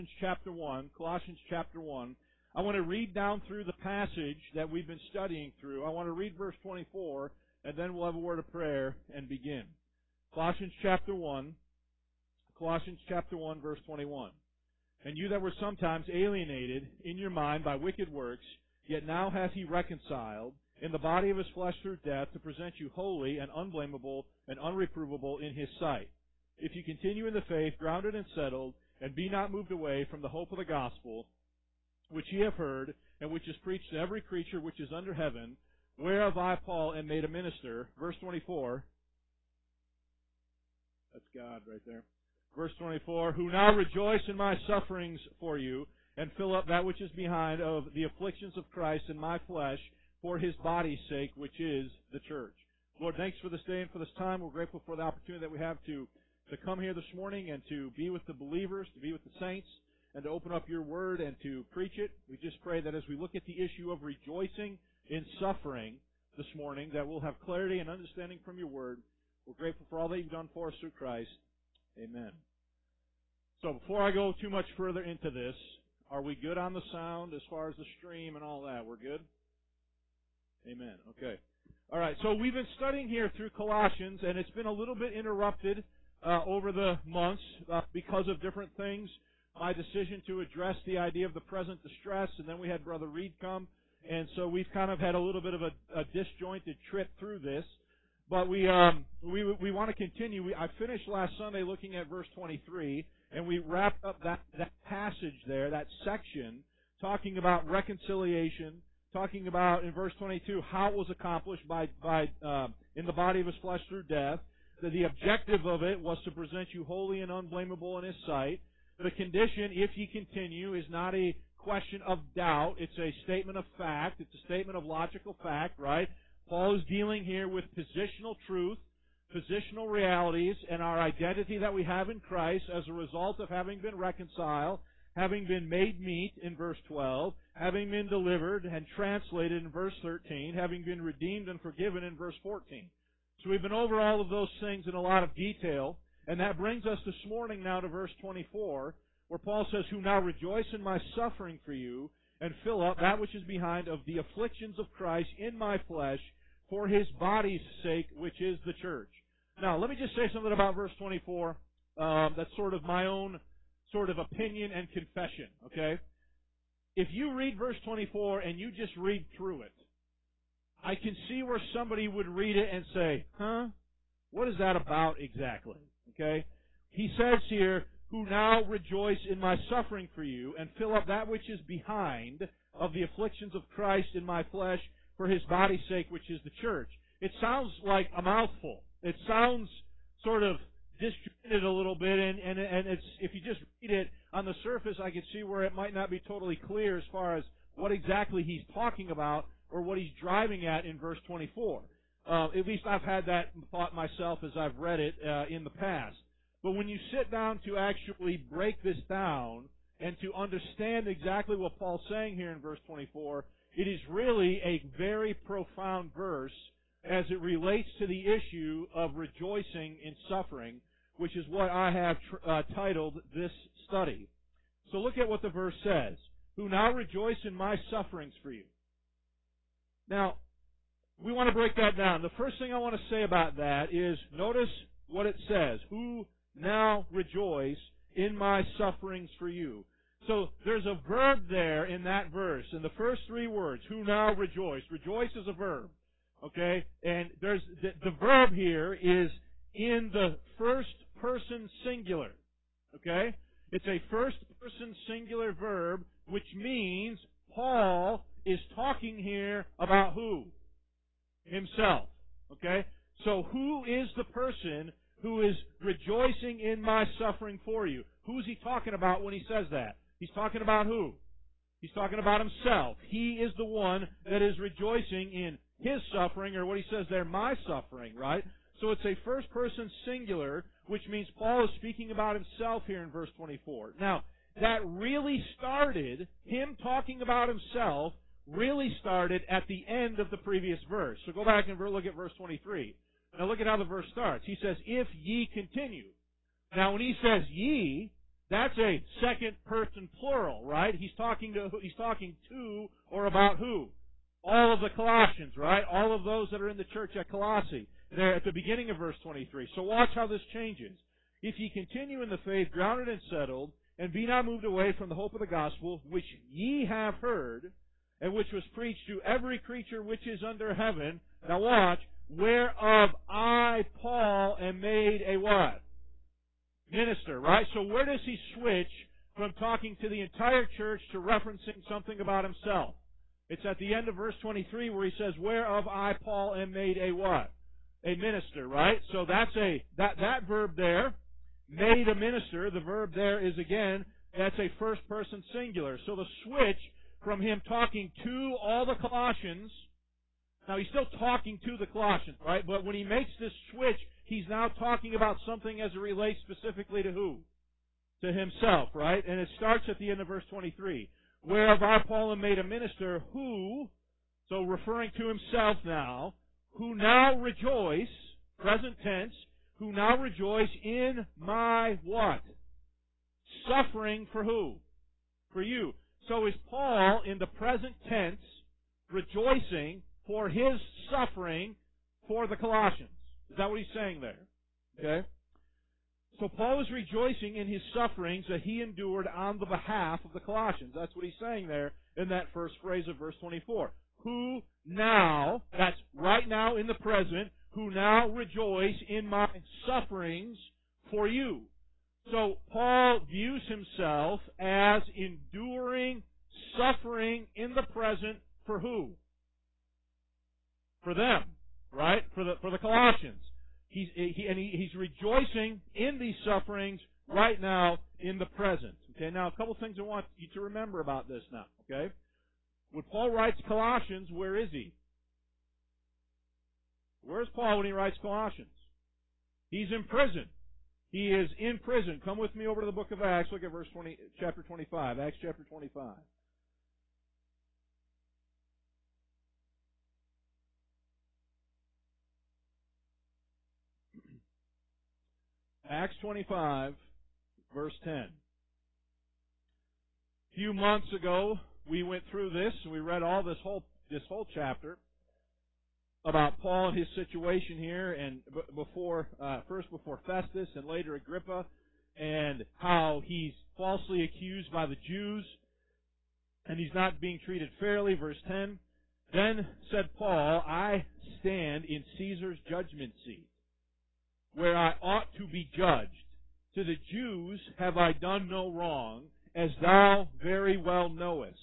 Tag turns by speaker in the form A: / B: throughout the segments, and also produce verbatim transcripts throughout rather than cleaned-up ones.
A: chapter one, Colossians chapter one. I want to read down through the passage that we've been studying through. I want to read verse twenty-four, and then we'll have a word of prayer and begin. Colossians chapter one, Colossians chapter one, verse twenty-one. And you that were sometimes alienated in your mind by wicked works, yet now hath he reconciled in the body of his flesh through death, to present you holy and unblameable and unreprovable in his sight. If you continue in the faith, grounded and settled, and be not moved away from the hope of the gospel, which ye have heard, and which is preached to every creature which is under heaven, whereof I, Paul, am made a minister. Verse twenty-four. That's God right there. Verse twenty-four, who now rejoice in my sufferings for you, and fill up that which is behind of the afflictions of Christ in my flesh, for his body's sake, which is the church. Lord, thanks for this day and for this time. We're grateful for the opportunity that we have to, to come here this morning and to be with the believers, to be with the saints, and to open up your word and to preach it. We just pray that as we look at the issue of rejoicing in suffering this morning, that we'll have clarity and understanding from your word. We're grateful for all that you've done for us through Christ. Amen. So before I go too much further into this, are we good on the sound as far as the stream and all that? We're good? Amen. Okay. All right. So we've been studying here through Colossians, and it's been a little bit interrupted uh, over the months uh, because of different things. My decision to address the idea of the present distress, and then we had Brother Reed come, and so we've kind of had a little bit of a, a disjointed trip through this. But we um, we we want to continue. We, I finished last Sunday looking at verse twenty-three, and we wrapped up that, that passage there, that section, talking about reconciliation, talking about in verse twenty-two how it was accomplished by by uh, in the body of his flesh through death. That the objective of it was to present you holy and unblameable in his sight. The condition, if ye continue, is not a question of doubt. It's a statement of fact. It's a statement of logical fact, right? Paul is dealing here with positional truth, positional realities, and our identity that we have in Christ as a result of having been reconciled, having been made meet in verse twelve, having been delivered and translated in verse thirteen, having been redeemed and forgiven in verse fourteen. So we've been over all of those things in a lot of detail, and that brings us this morning now to verse twenty-four, where Paul says, who now rejoice in my suffering for you, and fill up that which is behind of the afflictions of Christ in my flesh, for his body's sake, which is the church. Now, let me just say something about verse twenty-four. Um, that's sort of my own sort of opinion and confession, okay? If you read verse twenty-four and you just read through it, I can see where somebody would read it and say, huh? What is that about exactly? Okay? He says here, who now rejoice in my suffering for you, and fill up that which is behind of the afflictions of Christ in my flesh, for his body's sake, which is the church. It sounds like a mouthful. It sounds sort of disjointed a little bit, and, and, and it's if you just read it on the surface, I can see where it might not be totally clear as far as what exactly he's talking about or what he's driving at in verse twenty-four. Uh, at least I've had that thought myself as I've read it uh, in the past. But when you sit down to actually break this down and to understand exactly what Paul's saying here in verse twenty-four, it is really a very profound verse as it relates to the issue of rejoicing in suffering, which is what I have tr- uh, titled this study. So look at what the verse says. Who now rejoice in my sufferings for you. Now, we want to break that down. The first thing I want to say about that is notice what it says. Who now rejoice in my sufferings for you. So there's a verb there in that verse, in the first three words, who now rejoice. Rejoice is a verb, okay? And there's the, the verb here is in the first person singular, okay? It's a first person singular verb, which means Paul is talking here about who? Himself, okay? So who is the person who is rejoicing in my suffering for you? Who's he talking about when he says that? He's talking about who? He's talking about himself. He is the one that is rejoicing in his suffering, or what he says there, my suffering, right? So it's a first-person singular, which means Paul is speaking about himself here in verse twenty-four. Now, that really started, him talking about himself, really started at the end of the previous verse. So go back and look at verse twenty-three. Now look at how the verse starts. He says, if ye continue. Now when he says ye, That's a second person plural, right? He's talking to he's talking to or about who? All of the Colossians, right? All of those that are in the church at Colossae. They're at the beginning of verse twenty-three. So watch how this changes. If ye continue in the faith, grounded and settled, and be not moved away from the hope of the gospel, which ye have heard, and which was preached to every creature which is under heaven. Now watch, whereof I, Paul, am made a what? Minister, right? So where does he switch from talking to the entire church to referencing something about himself? It's at the end of verse twenty-three where he says, whereof I, Paul, am made a what? A minister, right? So that's a, that, that verb there, made a minister, the verb there is again, that's a first person singular. So the switch from him talking to all the Colossians, now he's still talking to the Colossians, right? But when he makes this switch, he's now talking about something as it relates specifically to who? To himself, right? And it starts at the end of verse twenty-three. Whereof I, Paul, am made a minister, who, so referring to himself now, who now rejoice, present tense, who now rejoice in my what? Suffering for who? For you. So is Paul in the present tense rejoicing for his suffering for the Colossians? Is that what he's saying there? Okay? So Paul is rejoicing in his sufferings that he endured on the behalf of the Colossians. That's what he's saying there in that first phrase of verse twenty-four. Who now, that's right now in the present, who now rejoice in my sufferings for you. So Paul views himself as enduring suffering in the present for who? For them, right? For the for the Colossians. He's he, and he, he's rejoicing in these sufferings right now in the present. Okay. Now a couple things I want you to remember about this now. Okay. When Paul writes Colossians, where is he? Where's Paul when he writes Colossians? He's in prison. He is in prison. Come with me over to the book of Acts. Look at verse twenty, chapter twenty-five. Acts chapter twenty-five. Acts twenty-five, verse ten. A few months ago, we went through this, and we read all this whole this whole chapter about Paul and his situation here, and b- before uh, first before Festus and later Agrippa, and how he's falsely accused by the Jews, and he's not being treated fairly. Verse ten. Then said Paul, I stand in Caesar's judgment seat, where I ought to be judged. To the Jews have I done no wrong, as thou very well knowest.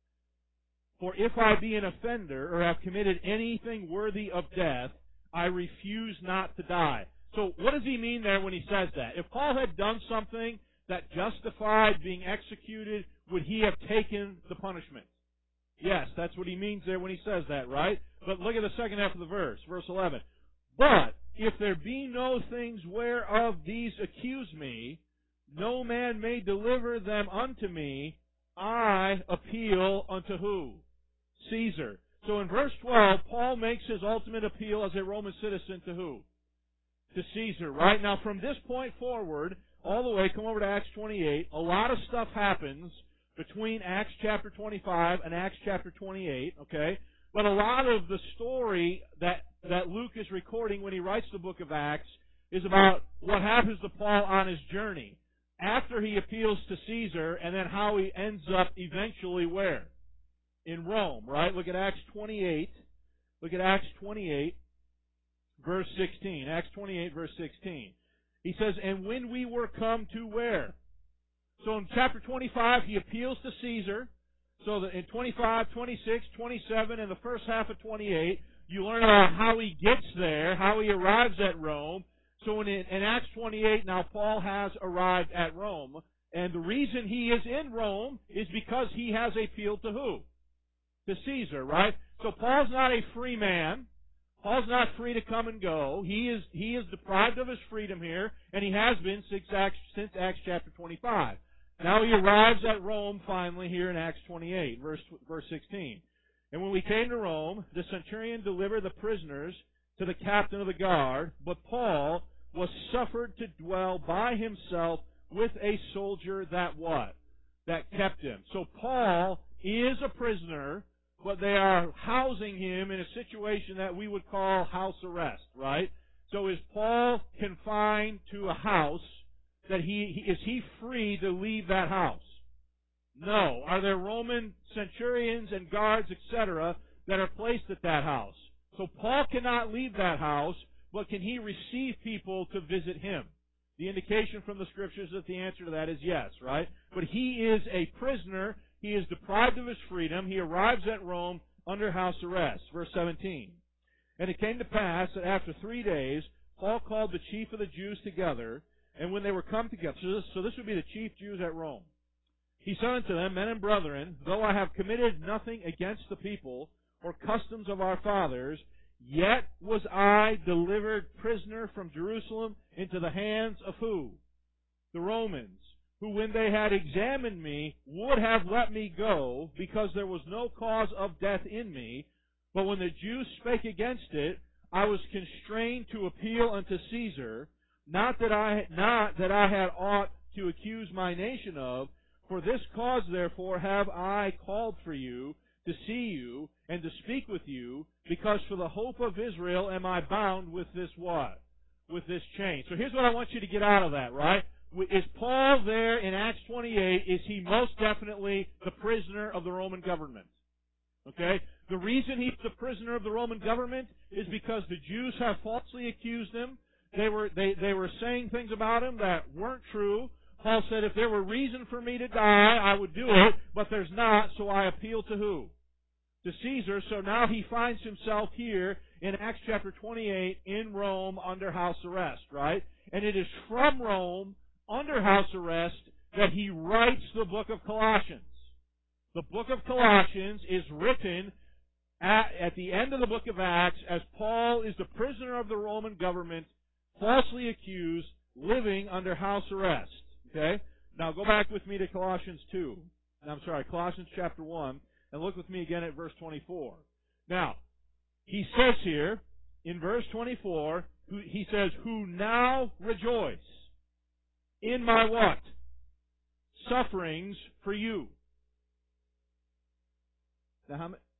A: For if I be an offender, or have committed anything worthy of death, I refuse not to die. So what does he mean there when he says that? If Paul had done something that justified being executed, would he have taken the punishment? Yes, that's what he means there when he says that, right? But look at the second half of the verse, verse eleven. But if there be no things whereof these accuse me, no man may deliver them unto me. I appeal unto who? Caesar. So in verse twelve, Paul makes his ultimate appeal as a Roman citizen to who? To Caesar, right? Now from this point forward, all the way, come over to Acts twenty-eight, a lot of stuff happens between Acts chapter twenty-five and Acts chapter twenty-eight, okay? But a lot of the story that, that Luke is recording when he writes the book of Acts is about what happens to Paul on his journey after he appeals to Caesar, and then how he ends up eventually where? In Rome, right? Look at Acts twenty-eight. Look at Acts twenty-eight, verse sixteen. Acts twenty-eight, verse sixteen. He says, and when we were come to where? So in chapter twenty-five, he appeals to Caesar. So that in twenty-five, twenty-six, twenty-seven, and the first half of twenty-eight, you learn about how he gets there, how he arrives at Rome. So in, in Acts twenty-eight, now Paul has arrived at Rome. And the reason he is in Rome is because he has appealed to who? To Caesar, right? So Paul's not a free man. Paul's not free to come and go. He is he is deprived of his freedom here, and he has been since Acts, since Acts chapter twenty-five. Now he arrives at Rome finally here in Acts twenty-eight, verse verse sixteen. And when we came to Rome, the centurion delivered the prisoners to the captain of the guard, but Paul was suffered to dwell by himself with a soldier that what? That kept him. So Paul is a prisoner, but they are housing him in a situation that we would call house arrest, right? So is Paul confined to a house that he, is he free to leave that house? No. Are there Roman centurions and guards, et cetera, that are placed at that house? So Paul cannot leave that house, but can he receive people to visit him? The indication from the Scriptures that the answer to that is yes, right? But he is a prisoner. He is deprived of his freedom. He arrives at Rome under house arrest. Verse seventeen. And it came to pass that after three days, Paul called the chief of the Jews together, and when they were come together, so this, so this would be the chief Jews at Rome, he said unto them, Men and brethren, though I have committed nothing against the people or customs of our fathers, yet was I delivered prisoner from Jerusalem into the hands of who? The Romans, who when they had examined me would have let me go, because there was no cause of death in me. But when the Jews spake against it, I was constrained to appeal unto Caesar, not that I not that I had aught to accuse my nation of. For this cause, therefore, have I called for you, to see you, and to speak with you, because for the hope of Israel am I bound with this what? With this chain. So here's what I want you to get out of that, right? Is Paul there in Acts twenty-eight, is he most definitely the prisoner of the Roman government? Okay? The reason he's the prisoner of the Roman government is because the Jews have falsely accused him. They were, they, they were saying things about him that weren't true. Paul said, if there were reason for me to die, I would do it, but there's not, so I appeal to who? To Caesar. So now he finds himself here in Acts chapter twenty-eight in Rome under house arrest, right? And it is from Rome, under house arrest, that he writes the book of Colossians. The book of Colossians is written at, at the end of the book of Acts as Paul is the prisoner of the Roman government, falsely accused, living under house arrest. Okay? Now go back with me to Colossians two. I'm sorry, Colossians chapter one, and look with me again at verse twenty-four. Now, he says here, in verse twenty-four, he says, who now rejoice in my what? Sufferings for you. Now, how many?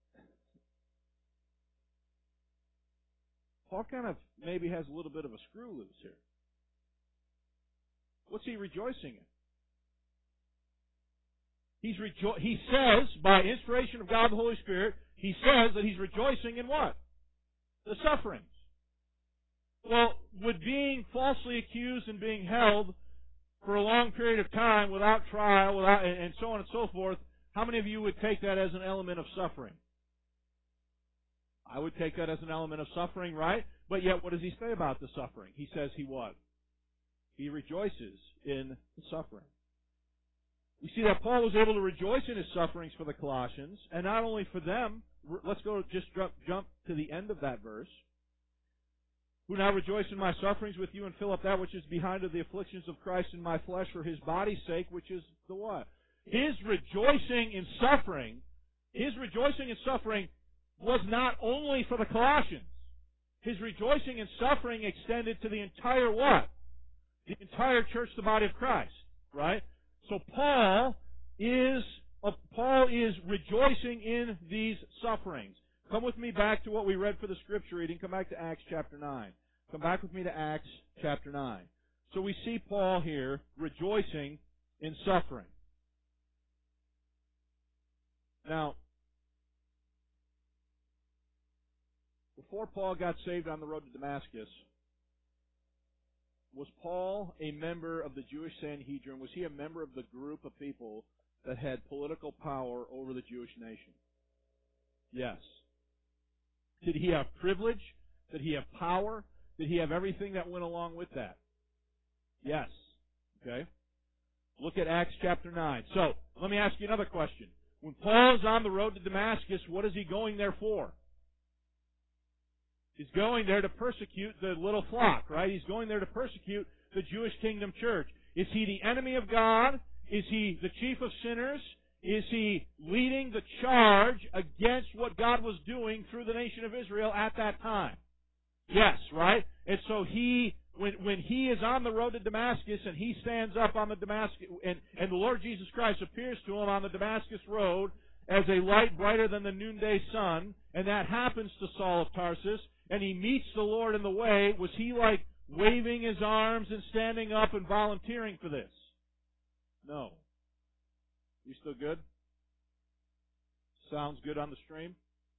A: Paul kind of maybe has a little bit of a screw loose here. What's he rejoicing in? He's rejo- He says, by inspiration of God the Holy Spirit, he says that he's rejoicing in what? The sufferings. Well, would being falsely accused and being held for a long period of time without trial, without, and so on and so forth, how many of you would take that as an element of suffering? I would take that as an element of suffering, right? But yet, what does he say about the suffering? He says he what? He rejoices in the suffering. We see that Paul was able to rejoice in his sufferings for the Colossians, and not only for them. Let's go just jump to the end of that verse. Who now rejoice in my sufferings with you, and fill up that which is behind of the afflictions of Christ in my flesh for his body's sake, which is the what? His rejoicing in suffering, his rejoicing in suffering was not only for the Colossians. His rejoicing in suffering extended to the entire what? The entire church, the body of Christ, right? So Paul is uh, Paul is rejoicing in these sufferings. Come with me back to what we read for the scripture reading. Come back to Acts chapter nine. Come back with me to Acts chapter nine. So we see Paul here rejoicing in suffering. Now, before Paul got saved on the road to Damascus, was Paul a member of the Jewish Sanhedrin? Was he a member of the group of people that had political power over the Jewish nation? Yes. Did he have privilege? Did he have power? Did he have everything that went along with that? Yes. Okay? Look at Acts chapter nine. So, let me ask you another question. When Paul is on the road to Damascus, what is he going there for? He's going there to persecute the little flock, right? He's going there to persecute the Jewish kingdom church. Is he the enemy of God? Is he the chief of sinners? Is he leading the charge against what God was doing through the nation of Israel at that time? Yes, right? And so he when, when he is on the road to Damascus and he stands up on the Damascus, and, and the Lord Jesus Christ appears to him on the Damascus road as a light brighter than the noonday sun, and that happens to Saul of Tarsus, and he meets the Lord in the way, was he like waving his arms and standing up and volunteering for this? No. You still good? Sounds good on the stream?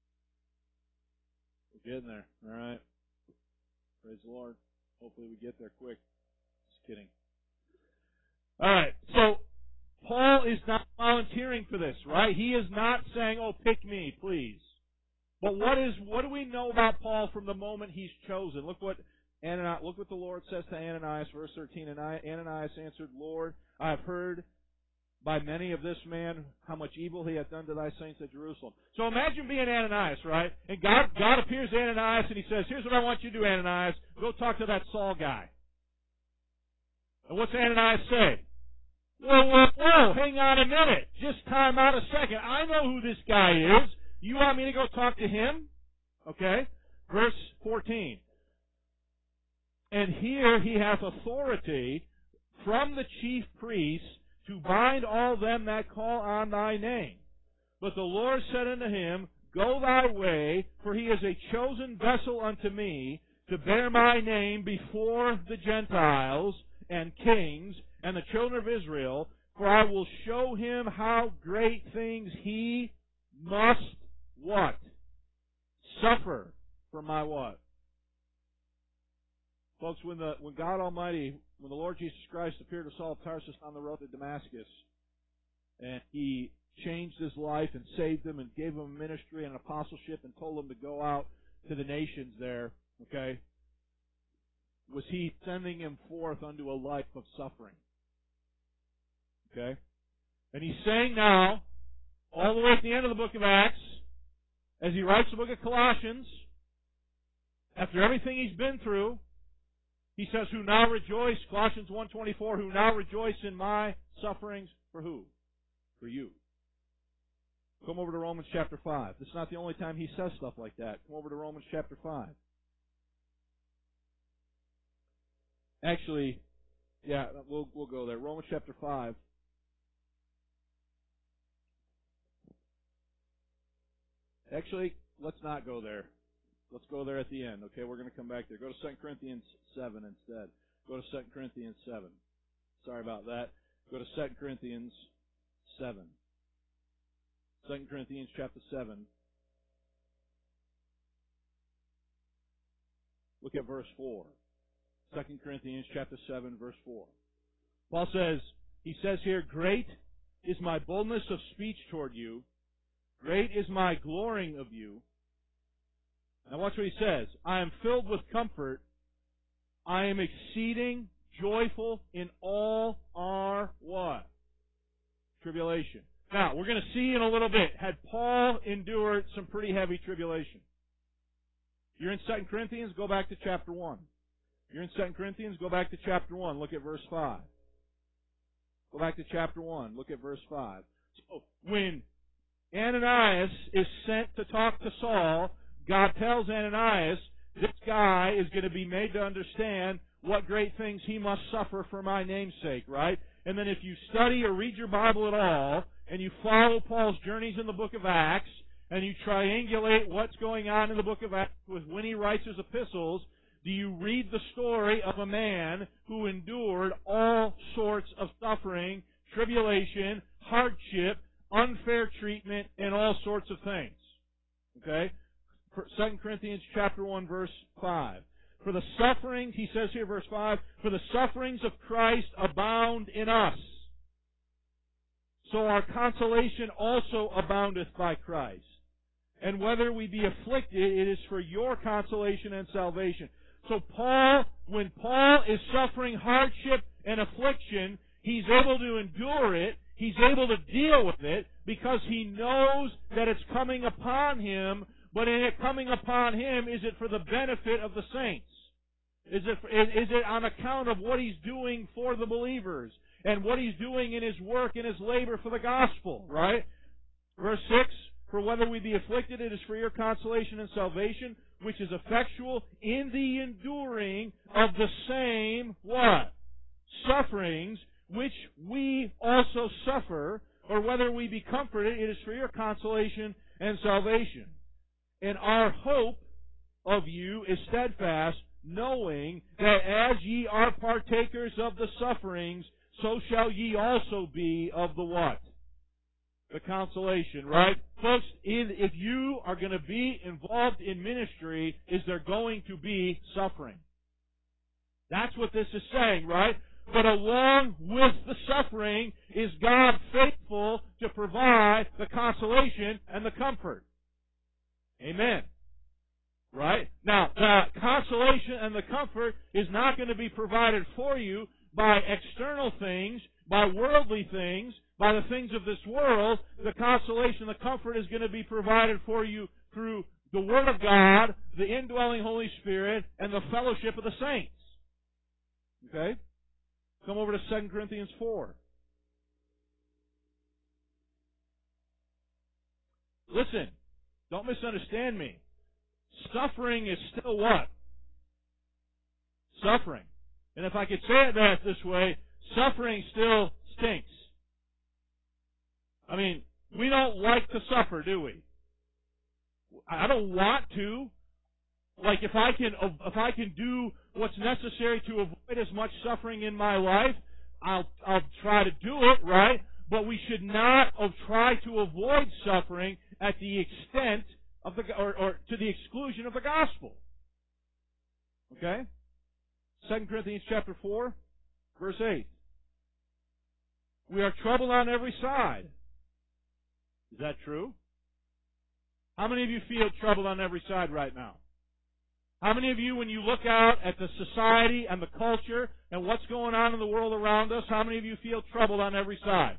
A: We're getting there. All right. Praise the Lord. Hopefully we get there quick. Just kidding. All right. So Paul is not volunteering for this, right? He is not saying, "Oh, pick me, please." But what is what do we know about Paul from the moment he's chosen? Look what Ananias, look what the Lord says to Ananias, verse thirteen. And Ananias answered, "Lord, I have heard by many of this man how much evil he hath done to thy saints at Jerusalem." So imagine being Ananias, right? And God, God appears to Ananias and he says, "Here's what I want you to do, Ananias. Go talk to that Saul guy." And what's Ananias say? Whoa, whoa, whoa, hang on a minute. Just time out a second. I know who this guy is. You want me to go talk to him? Okay. Verse fourteen. And here he hath authority from the chief priests to bind all them that call on thy name. But the Lord said unto him, Go thy way, for he is a chosen vessel unto me, to bear my name before the Gentiles and kings and the children of Israel, for I will show him how great things he must what? Suffer for my what? Folks, when the when God Almighty, when the Lord Jesus Christ appeared to Saul of Tarsus on the road to Damascus, and he changed his life and saved him and gave him a ministry and an apostleship and told him to go out to the nations there, okay, was he sending him forth unto a life of suffering? Okay? And he's saying now, all the way at the end of the book of Acts, as he writes the book of Colossians, after everything he's been through, he says, who now rejoice, Colossians one twenty-four, who now rejoice in my sufferings for who? For you. Come over to Romans chapter five. This is not the only time he says stuff like that. Come over to Romans chapter five. Actually, yeah, we'll we'll go there. Romans chapter five. Actually, let's not go there. Let's go there at the end, okay? We're going to come back there. Go to Second Corinthians seven instead. Go to Second Corinthians seven. Sorry about that. Go to Second Corinthians seven. Second Corinthians chapter seven. Look at verse four. Second Corinthians chapter seven, verse four. Paul says, he says here, Great is my boldness of speech toward you. Great is my glorying of you. Now watch what he says. I am filled with comfort. I am exceeding joyful in all our what? Tribulation. Now, we're going to see in a little bit, had Paul endured some pretty heavy tribulation? You're in Second Corinthians, go back to chapter one. You're in Second Corinthians, go back to chapter one, look at verse five. Go back to chapter one, look at verse five. So, when Ananias is sent to talk to Saul, God tells Ananias, this guy is going to be made to understand what great things he must suffer for my name's sake, right? And then if you study or read your Bible at all, and you follow Paul's journeys in the book of Acts, and you triangulate what's going on in the book of Acts with when he writes his epistles, do you read the story of a man who endured all sorts of suffering, tribulation, hardship, unfair treatment, and all sorts of things. Okay? Second Corinthians chapter one, verse five. For the sufferings, he says here, verse five, for the sufferings of Christ abound in us. So our consolation also aboundeth by Christ. And whether we be afflicted, it is for your consolation and salvation. So Paul, when Paul is suffering hardship and affliction, he's able to endure it, he's able to deal with it, because he knows that it's coming upon him. But in it coming upon him, is it for the benefit of the saints? Is it, is it on account of what he's doing for the believers and what he's doing in his work and his labor for the gospel, right? Verse six, for whether we be afflicted, it is for your consolation and salvation, which is effectual in the enduring of the same, what? Sufferings, which we also suffer, or whether we be comforted, it is for your consolation and salvation. And our hope of you is steadfast, knowing that as ye are partakers of the sufferings, so shall ye also be of the what? The consolation, right? Folks, if you are going to be involved in ministry, is there going to be suffering? That's what this is saying, right? But along with the suffering is God faithful to provide the consolation and the comfort. Amen. Right? Now, the consolation and the comfort is not going to be provided for you by external things, by worldly things, by the things of this world. The consolation, the comfort is going to be provided for you through the Word of God, the indwelling Holy Spirit, and the fellowship of the saints. Okay? Come over to Second Corinthians four. Listen, don't misunderstand me. Suffering is still what? Suffering. And if I could say it that this way, suffering still stinks. I mean, we don't like to suffer, do we? I don't want to. Like if I can, if I can do what's necessary to avoid as much suffering in my life, I'll I'll try to do it, right? But we should not try to avoid suffering at the extent of the or, or to the exclusion of the gospel. Okay? Second Corinthians chapter four, verse eight. We are troubled on every side. Is that true? How many of you feel troubled on every side right now? How many of you, when you look out at the society and the culture and what's going on in the world around us, how many of you feel troubled on every side?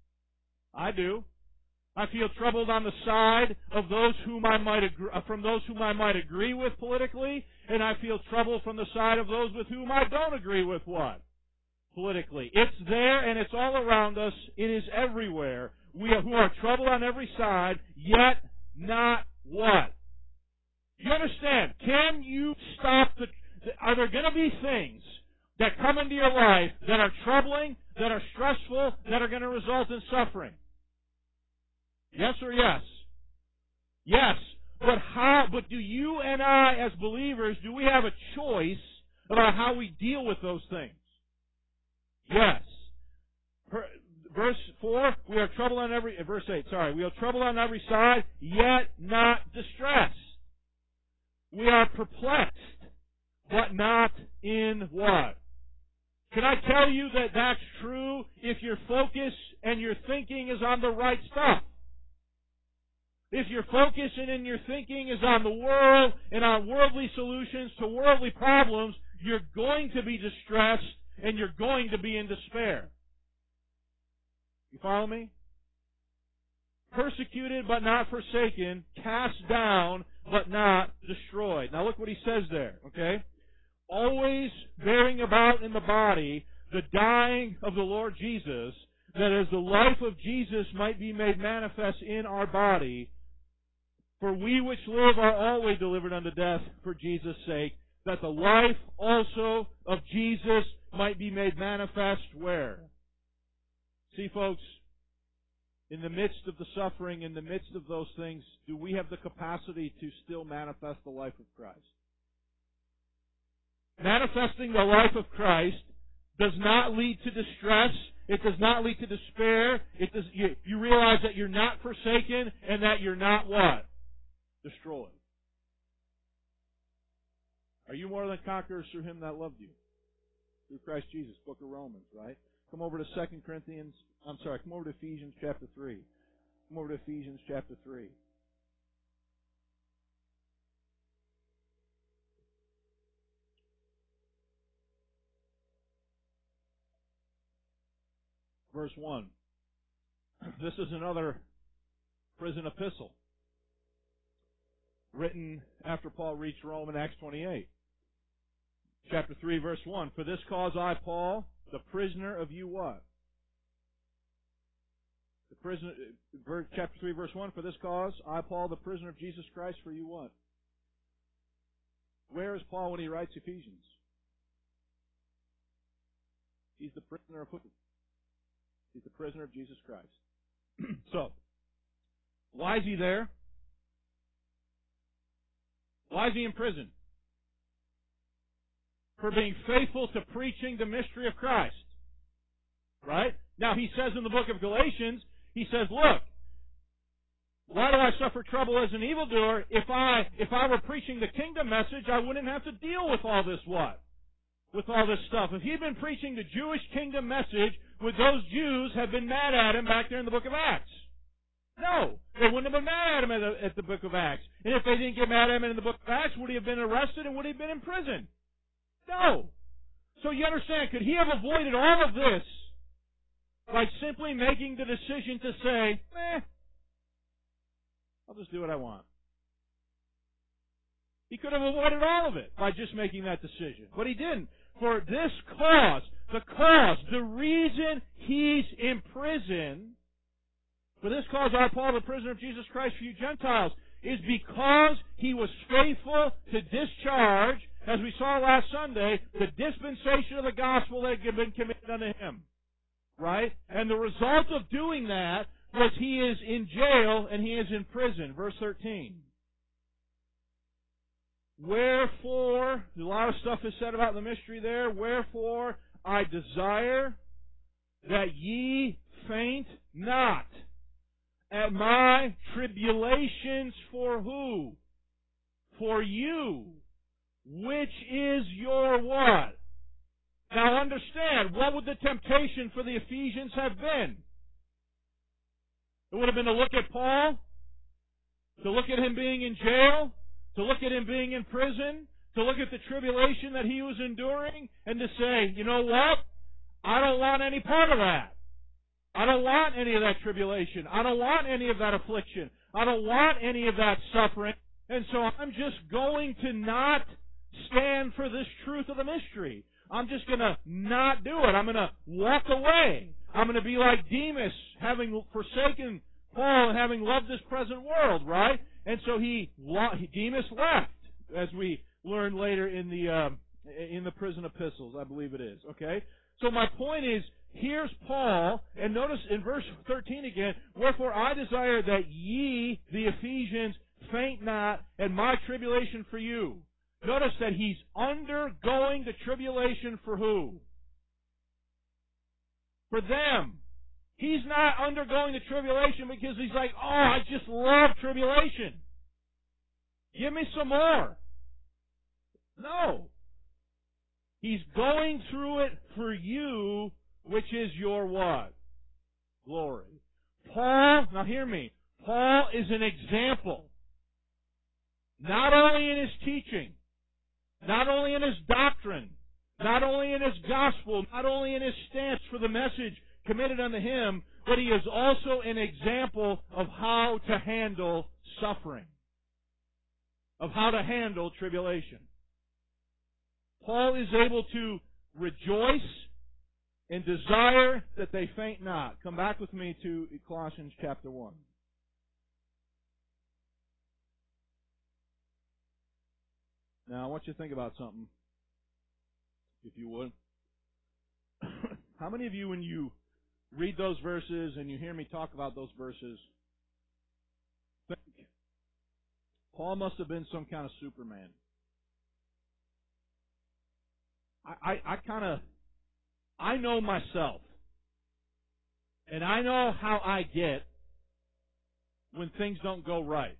A: I do. I feel troubled on the side of those whom I might agree, from those whom I might agree with politically, and I feel troubled from the side of those with whom I don't agree with what? Politically. It's there and it's all around us. It is everywhere. We are, who are troubled on every side, yet not what? You understand? Can you stop the... Are there going to be things that come into your life that are troubling, that are stressful, that are going to result in suffering? Yes or yes? Yes. But how? But do you and I, as believers, do we have a choice about how we deal with those things? Yes. Verse four, we are troubled on every... Verse eight, sorry. We are troubled on every side, yet not distressed. We are perplexed, but not in what? Can I tell you that that's true if your focus and your thinking is on the right stuff? If your focus and in your thinking is on the world and on worldly solutions to worldly problems, you're going to be distressed and you're going to be in despair. You follow me? Persecuted but not forsaken, cast down but not destroyed. Now look what he says there, okay? Always bearing about in the body the dying of the Lord Jesus, that as the life of Jesus might be made manifest in our body, for we which live are always delivered unto death for Jesus' sake, that the life also of Jesus might be made manifest where? See, folks, in the midst of the suffering, in the midst of those things, do we have the capacity to still manifest the life of Christ? Manifesting the life of Christ does not lead to distress. It does not lead to despair. It does, you, you realize that you're not forsaken and that you're not what? Destroyed. Are you more than conquerors through Him that loved you? Through Christ Jesus, book of Romans, right? Come over to Second Corinthians, I'm sorry, come over to Ephesians chapter three. Come over to Ephesians chapter three. Verse one. This is another prison epistle written after Paul reached Rome in Acts twenty-eight. Chapter three, verse one. For this cause I, Paul, the prisoner of you what? The prisoner, chapter three, verse one. For this cause I, Paul, the prisoner of Jesus Christ, for you what? Where is Paul when he writes Ephesians? He's the prisoner of who? He's the prisoner of Jesus Christ. So, why is he there? Why is he in prison? For being faithful to preaching the mystery of Christ. Right? Now, he says in the book of Galatians, he says, look, why do I suffer trouble as an evildoer? If I, if I were preaching the kingdom message, I wouldn't have to deal with all this what? With all this stuff. If he'd been preaching the Jewish kingdom message, would those Jews have been mad at him back there in the book of Acts? No. They wouldn't have been mad at him at the, at the book of Acts. And if they didn't get mad at him in the book of Acts, would he have been arrested and would he have been in prison? No. So you understand, could he have avoided all of this by simply making the decision to say, eh, I'll just do what I want? He could have avoided all of it by just making that decision. But he didn't. For this cause, the cause, the reason he's in prison, for this cause I, Paul, the prisoner of Jesus Christ for you Gentiles, is because he was faithful to discharge, as we saw last Sunday, the dispensation of the gospel that had been committed unto him. Right? And the result of doing that was he is in jail and he is in prison. Verse thirteen. Wherefore, a lot of stuff is said about the mystery there. Wherefore, I desire that ye faint not at my tribulations for who? For you, which is your what? Now understand, what would the temptation for the Ephesians have been? It would have been to look at Paul, to look at him being in jail, to look at him being in prison, to look at the tribulation that he was enduring, and to say, you know what? I don't want any part of that. I don't want any of that tribulation. I don't want any of that affliction. I don't want any of that suffering. And so I'm just going to not stand for this truth of the mystery. I'm just going to not do it. I'm going to walk away. I'm going to be like Demas, having forsaken Paul and having loved this present world, right? And so he, Demas left, as we learn later in the uh, in the prison epistles, I believe it is. Okay. So my point is, here's Paul, and notice in verse thirteen again, wherefore I desire that ye, the Ephesians, faint not at my tribulation for you. Notice that he's undergoing the tribulation for who? For them. He's not undergoing the tribulation because he's like, oh, I just love tribulation. Give me some more. No. He's going through it for you, which is your what? Glory. Paul, now hear me, Paul is an example. Not only in his teaching, not only in his doctrine, not only in his gospel, not only in his stance for the message committed unto him, but he is also an example of how to handle suffering, of how to handle tribulation. Paul is able to rejoice and desire that they faint not. Come back with me to Colossians chapter one. Now, I want you to think about something, if you would. How many of you, when you read those verses and you hear me talk about those verses, think Paul must have been some kind of Superman? I, I, I kind of, I know myself. And I know how I get when things don't go right.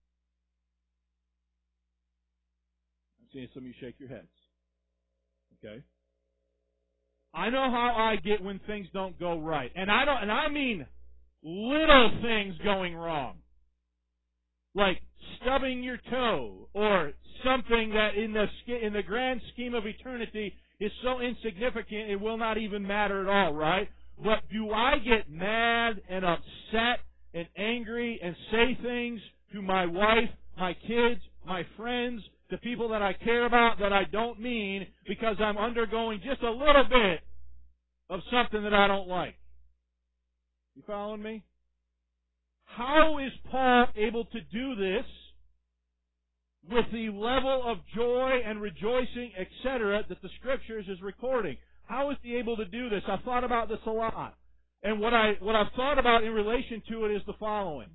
A: I'm seeing some of you shake your heads. Okay? I know how I get when things don't go right. And I don't, and I mean little things going wrong. Like stubbing your toe or something that in the in the grand scheme of eternity is so insignificant it will not even matter at all, right? But do I get mad and upset and angry and say things to my wife, my kids, my friends, the people that I care about that I don't mean because I'm undergoing just a little bit of something that I don't like? You following me? How is Paul able to do this with the level of joy and rejoicing, et cetera, that the Scriptures is recording. How is he able to do this? I've thought about this a lot. And what, I, what I've thought about in relation to it is the following.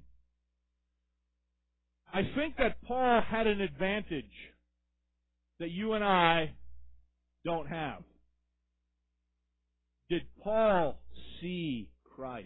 A: I think that Paul had an advantage that you and I don't have. Did Paul see Christ?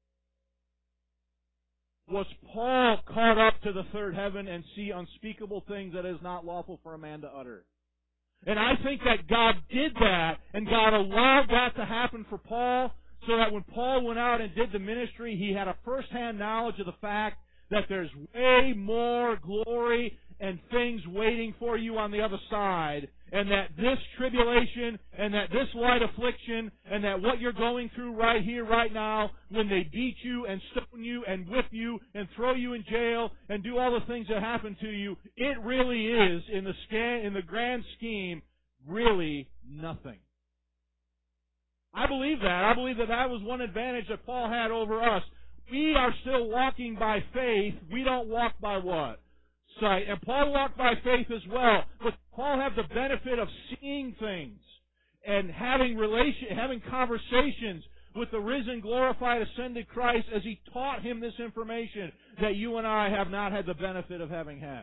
A: Was Paul caught up to the third heaven and see unspeakable things that is not lawful for a man to utter? And I think that God did that, and God allowed that to happen for Paul, so that when Paul went out and did the ministry, he had a first-hand knowledge of the fact that there's way more glory and things waiting for you on the other side, and that this tribulation and that this light affliction and that what you're going through right here, right now, when they beat you and stone you and whip you and throw you in jail and do all the things that happen to you, it really is, in the scan, in the grand scheme, really nothing. I believe that. I believe that that was one advantage that Paul had over us. We are still walking by faith. We don't walk by what? Sight. And Paul walked by faith as well. But Paul had the benefit of seeing things and having relation, having conversations with the risen, glorified, ascended Christ as he taught him this information that you and I have not had the benefit of having had.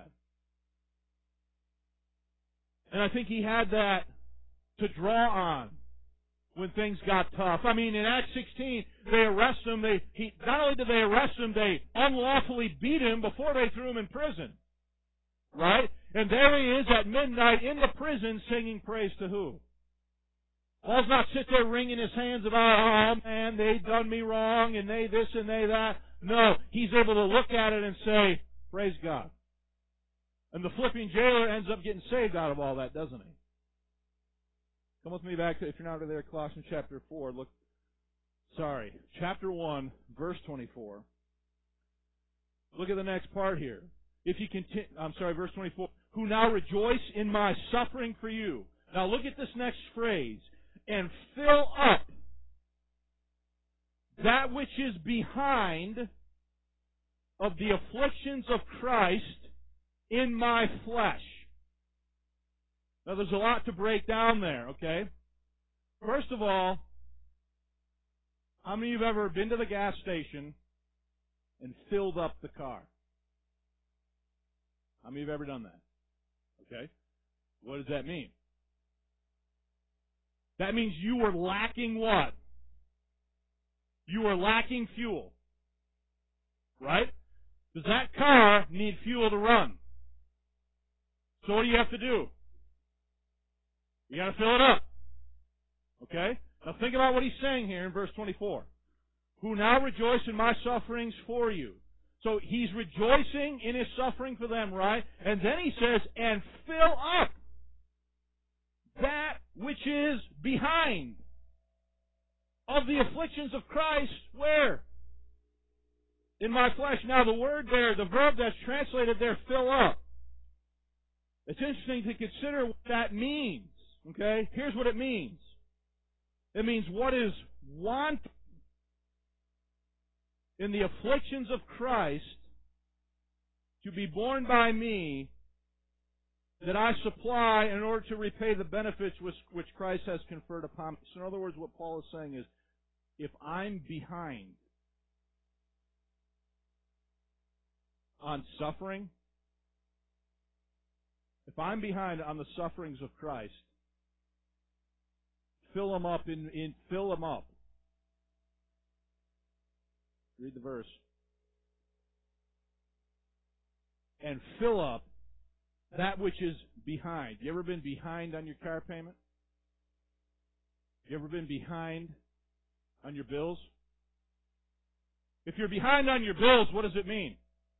A: And I think he had that to draw on when things got tough. I mean, in Acts sixteen, they arrest him. They he, not only did they arrest him, they unlawfully beat him before they threw him in prison. Right? And there he is at midnight in the prison singing praise to who? Paul's not sitting there wringing his hands about, oh man, they done me wrong, and they this and they that. No, he's able to look at it and say, praise God. And the Philippian jailer ends up getting saved out of all that, doesn't he? Come with me back to, if you're not there, Colossians chapter four. Look, sorry, chapter one, verse twenty-four. Look at the next part here. If you continue, I'm sorry, verse twenty-four. Who now rejoice in my suffering for you. Now look at this next phrase. And fill up that which is behind of the afflictions of Christ in my flesh. Now, there's a lot to break down there, okay? First of all, how many of you have ever been to the gas station and filled up the car? How many of you have ever done that? Okay? What does that mean? That means you were lacking what? You were lacking fuel. Right? Does that car need fuel to run? So what do you have to do? You got to fill it up. Okay? Now think about what he's saying here in verse twenty-four. Who now rejoice in my sufferings for you. So he's rejoicing in his suffering for them, right? And then he says, and fill up that which is behind of the afflictions of Christ, where? In my flesh. Now the word there, the verb that's translated there, fill up. It's interesting to consider what that means. Okay? Here's what it means. It means what is wanted in the afflictions of Christ to be borne by me, that I supply in order to repay the benefits which, which Christ has conferred upon me. So in other words, what Paul is saying is, if I'm behind on suffering, if I'm behind on the sufferings of Christ, fill them up in, in fill them up. Read the verse. And fill up that which is behind. You ever been behind on your car payment? You ever been behind on your bills? If you're behind on your bills, what does it mean?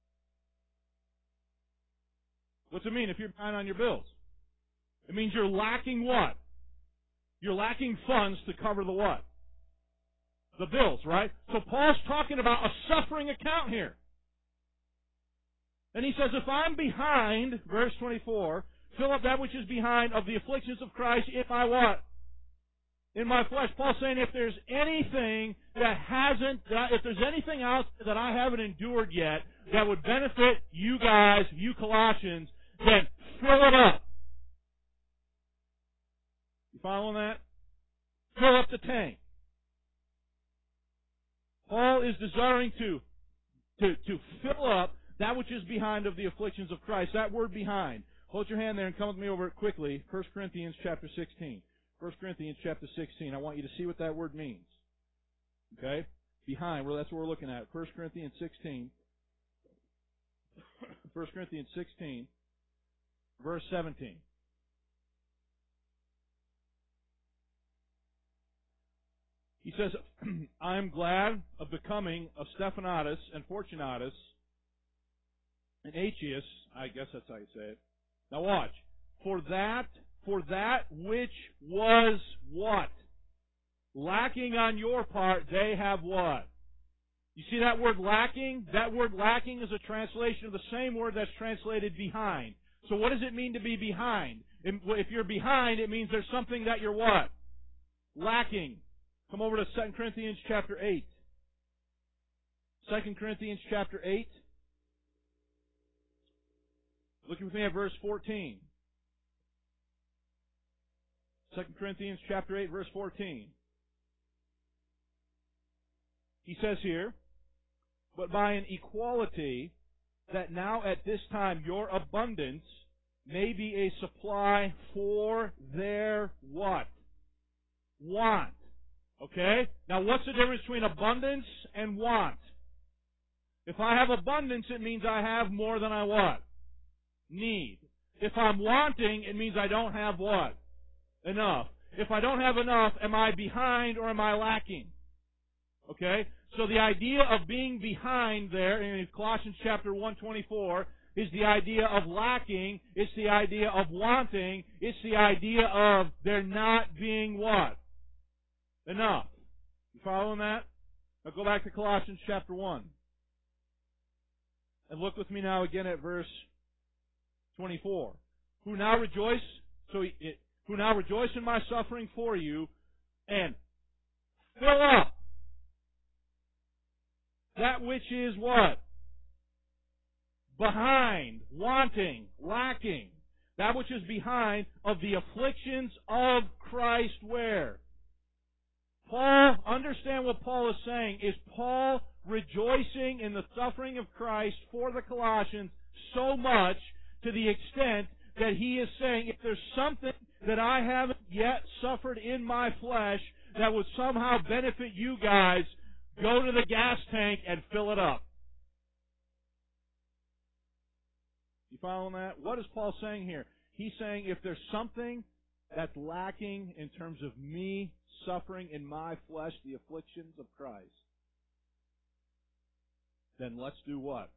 A: What's it mean if you're behind on your bills? It means you're lacking what? You're lacking funds to cover the what? The bills, right? So Paul's talking about a suffering account here. And he says, if I'm behind, verse twenty-four, fill up that which is behind of the afflictions of Christ in my what? In my flesh. Paul's saying if there's anything that hasn't, if there's anything else that I haven't endured yet that would benefit you guys, you Colossians, then fill it up. You following that? Fill up the tank. Paul is desiring to, to, to fill up that which is behind of the afflictions of Christ. That word behind. Hold your hand there and come with me over it quickly. First Corinthians chapter sixteen. First Corinthians chapter sixteen. I want you to see what that word means. Okay? Behind. Well, that's what we're looking at. First Corinthians sixteen. First Corinthians sixteen, verse seventeen. He says, I am glad of the coming of Stephanatus and Fortunatus and Achaeus. I guess that's how you say it. Now watch. For that, for that which was what? Lacking on your part, they have what? You see that word lacking? That word lacking is a translation of the same word that's translated behind. So what does it mean to be behind? If you're behind, it means there's something that you're what? Lacking. Come over to Second Corinthians chapter eight. Second Corinthians chapter eight. Look with me at verse fourteen. Second Corinthians chapter eight, verse fourteen. He says here, but by an equality, that now at this time your abundance may be a supply for their what? Want. Okay? Now what's the difference between abundance and want? If I have abundance, it means I have more than I what? Need. If I'm wanting, it means I don't have what? Enough. If I don't have enough, am I behind or am I lacking? Okay? So the idea of being behind there in Colossians chapter one twenty-four is the idea of lacking. It's the idea of wanting. It's the idea of there not being what? Enough. You following that? Now go back to Colossians chapter one. And look with me now again at verse twenty-four. Who now rejoice, so it, who now rejoice in my suffering for you, and fill up that which is what? Behind, wanting, lacking. That which is behind of the afflictions of Christ where? Paul, understand what Paul is saying. Is Paul rejoicing in the suffering of Christ for the Colossians so much to the extent that he is saying, if there's something that I haven't yet suffered in my flesh that would somehow benefit you guys, go to the gas tank and fill it up. You following that? What is Paul saying here? He's saying if there's something that's lacking in terms of me suffering in my flesh the afflictions of Christ, then let's do what?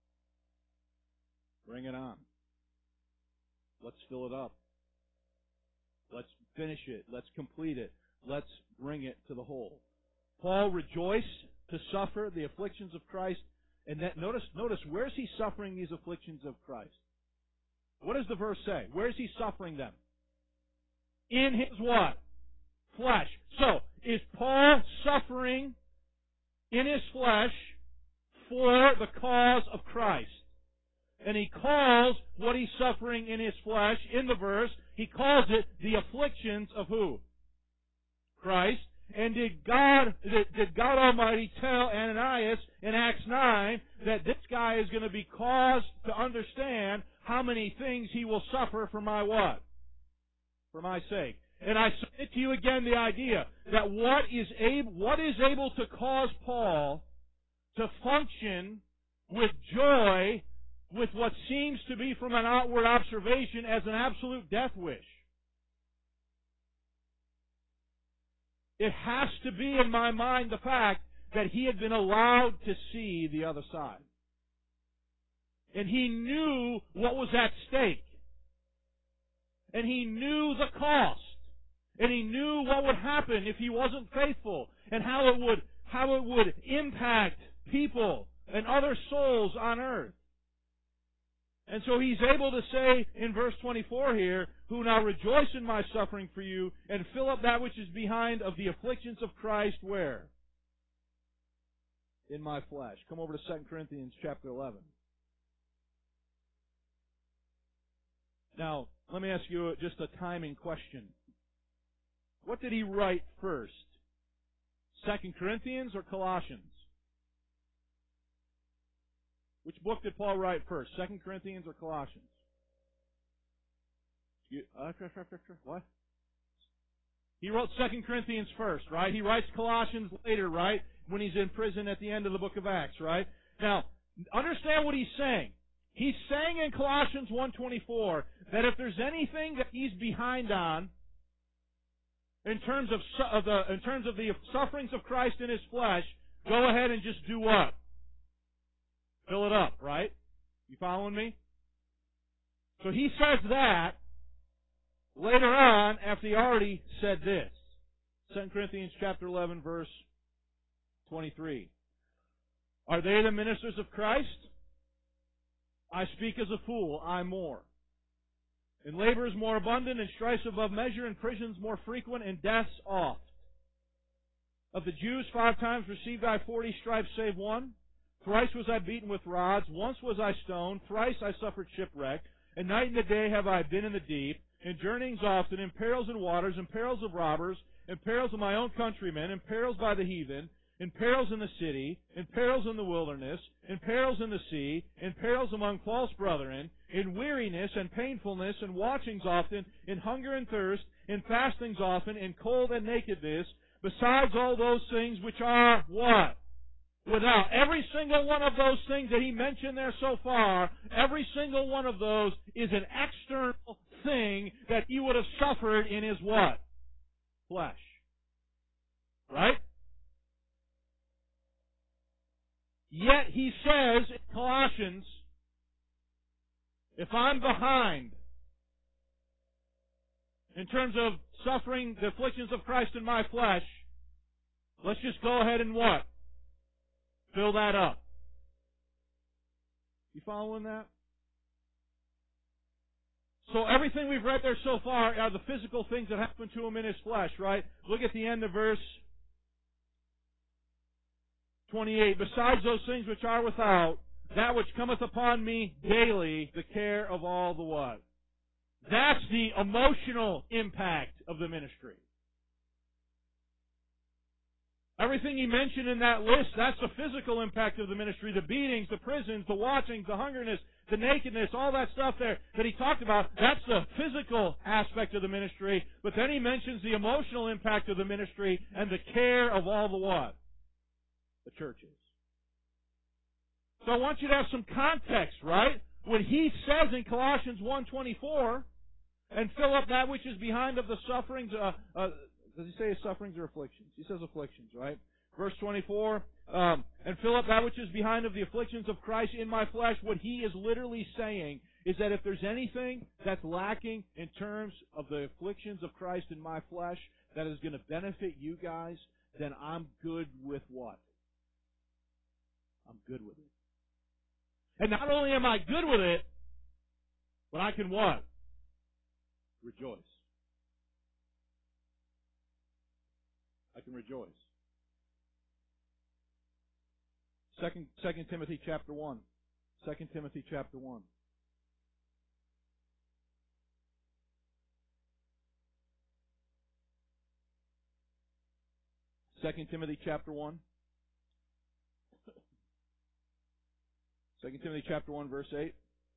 A: Bring it on. Let's fill it up. Let's finish it. Let's complete it. Let's bring it to the whole. Paul rejoiced to suffer the afflictions of Christ. And that, notice, notice, where is he suffering these afflictions of Christ? What does the verse say? Where is he suffering them? In his what? Flesh. So, is Paul suffering in his flesh for the cause of Christ? And he calls what he's suffering in his flesh, in the verse, he calls it the afflictions of who? Christ. And did God, did, did God Almighty tell Ananias in Acts nine that this guy is going to be caused to understand how many things he will suffer for my what? For my sake. And I submit to you again the idea that what is able, what is able to cause Paul to function with joy with what seems to be from an outward observation as an absolute death wish? It has to be in my mind the fact that he had been allowed to see the other side. And he knew what was at stake. And he knew the cost. And he knew what would happen if he wasn't faithful. And how it would, how it would impact people and other souls on earth. And so he's able to say in verse twenty-four here, who now rejoice in my suffering for you, and fill up that which is behind of the afflictions of Christ, where? In my flesh. Come over to Second Corinthians chapter eleven. Now, let me ask you just a timing question. What did he write first? Second Corinthians or Colossians? Which book did Paul write first? Second Corinthians or Colossians? You, uh, what? He wrote Second Corinthians first, right? He writes Colossians later, right? When he's in prison at the end of the book of Acts, right? Now, understand what he's saying. He's saying in Colossians one twenty-four that if there's anything that he's behind on in terms of, of the in terms of the sufferings of Christ in His flesh, go ahead and just do what? Fill it up, right? You following me? So he says that later on after he already said this. Second Corinthians chapter eleven, verse twenty-three. Are they the ministers of Christ? I speak as a fool, I more. In labors more abundant, in strifes above measure, in prisons more frequent, in deaths oft. Of the Jews five times received I forty stripes save one. Thrice was I beaten with rods, once was I stoned, thrice I suffered shipwreck, and night and the day have I been in the deep, in journeyings often, in perils in waters, in perils of robbers, in perils of my own countrymen, in perils by the heathen, in perils in the city, in perils in the wilderness, in perils in the sea, in perils among false brethren, in weariness and painfulness, and watchings often, in hunger and thirst, in fastings often, in cold and nakedness, besides all those things which are what? Without. Every single one of those things that he mentioned there so far, every single one of those is an external thing that he would have suffered in his what? Flesh. Right? Yet he says in Colossians, if I'm behind in terms of suffering the afflictions of Christ in my flesh, let's just go ahead and what? Fill that up. You following that? So everything we've read there so far are the physical things that happen to him in his flesh, right? Look at the end of verse twenty-eight. Besides those things which are without, that which cometh upon me daily, the care of all the what? That's the emotional impact of the ministry. Everything he mentioned in that list, that's the physical impact of the ministry. The beatings, the prisons, the watchings, the hungerness, the nakedness, all that stuff there that he talked about, that's the physical aspect of the ministry. But then he mentions the emotional impact of the ministry and the care of all the what? The churches. So I want you to have some context, right? When he says in Colossians one twenty-four, and fill up that which is behind of the sufferings, uh, uh, does he say sufferings or afflictions? He says afflictions, right? Verse twenty-four, um, and fill up that which is behind of the afflictions of Christ in my flesh. What he is literally saying is that if there's anything that's lacking in terms of the afflictions of Christ in my flesh that is going to benefit you guys, then I'm good with what? I'm good with it. And not only am I good with it, but I can what? Rejoice. I can rejoice. Second, Second Timothy chapter one. Second Timothy chapter one. Second Timothy chapter one. Second Timothy chapter one, verse eight.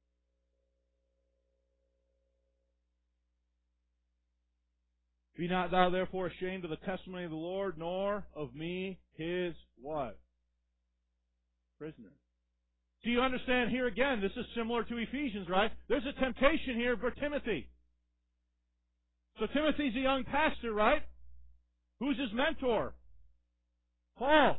A: Be not thou therefore ashamed of the testimony of the Lord, nor of me, his what? Prisoner. Do you understand here again? This is similar to Ephesians, right? There's a temptation here for Timothy. So Timothy's a young pastor, right? Who's his mentor? Paul.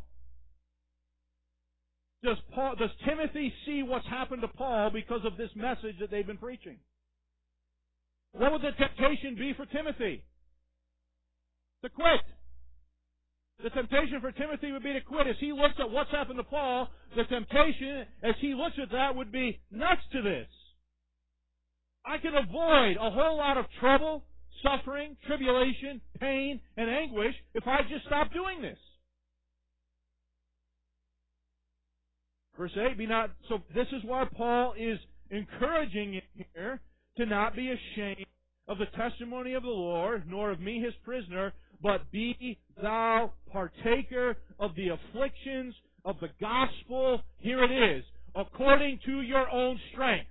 A: Does Paul, does Timothy see what's happened to Paul because of this message that they've been preaching? What would the temptation be for Timothy? To quit. The temptation for Timothy would be to quit. As he looks at what's happened to Paul, the temptation, as he looks at that, would be nuts to this. I can avoid a whole lot of trouble, suffering, tribulation, pain, and anguish if I just stop doing this. Verse eight, be not, so this is why Paul is encouraging it here to not be ashamed of the testimony of the Lord, nor of me his prisoner, but be thou partaker of the afflictions of the gospel, here it is, according to your own strength.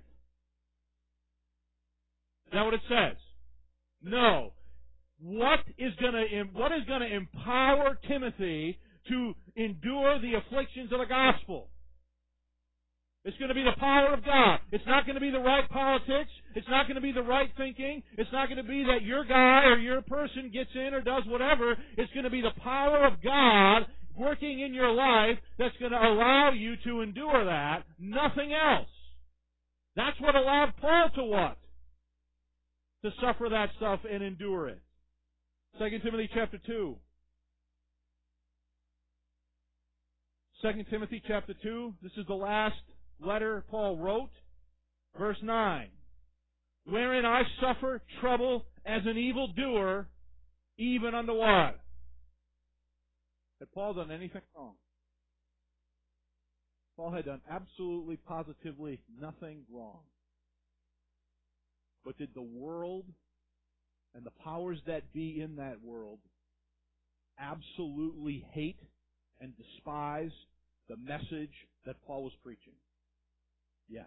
A: Is that what it says? No. What is going to what is going to empower Timothy to endure the afflictions of the gospel? It's going to be the power of God. It's not going to be the right politics. It's not going to be the right thinking. It's not going to be that your guy or your person gets in or does whatever. It's going to be the power of God working in your life that's going to allow you to endure that. Nothing else. That's what allowed Paul to what? To suffer that stuff and endure it. Second Timothy chapter two. Second Timothy chapter two. This is the last letter Paul wrote. Verse nine. Wherein I suffer trouble as an evildoer, even unto what? Had Paul done anything wrong? Paul had done absolutely, positively nothing wrong. But did the world and the powers that be in that world absolutely hate and despise the message that Paul was preaching? Yes.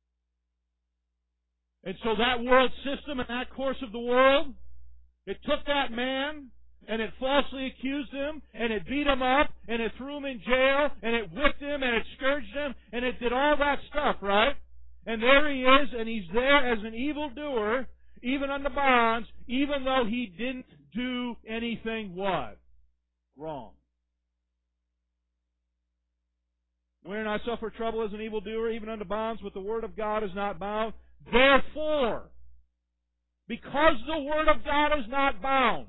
A: And so that world system and that course of the world, it took that man and it falsely accused him and it beat him up and it threw him in jail and it whipped him and it scourged him and it did all that stuff, right? And there he is, and he's there as an evildoer, even unto bonds, even though he didn't do anything what? Wrong. Wherein I suffer trouble as an evildoer, even unto bonds, but the word of God is not bound. Therefore, because the word of God is not bound,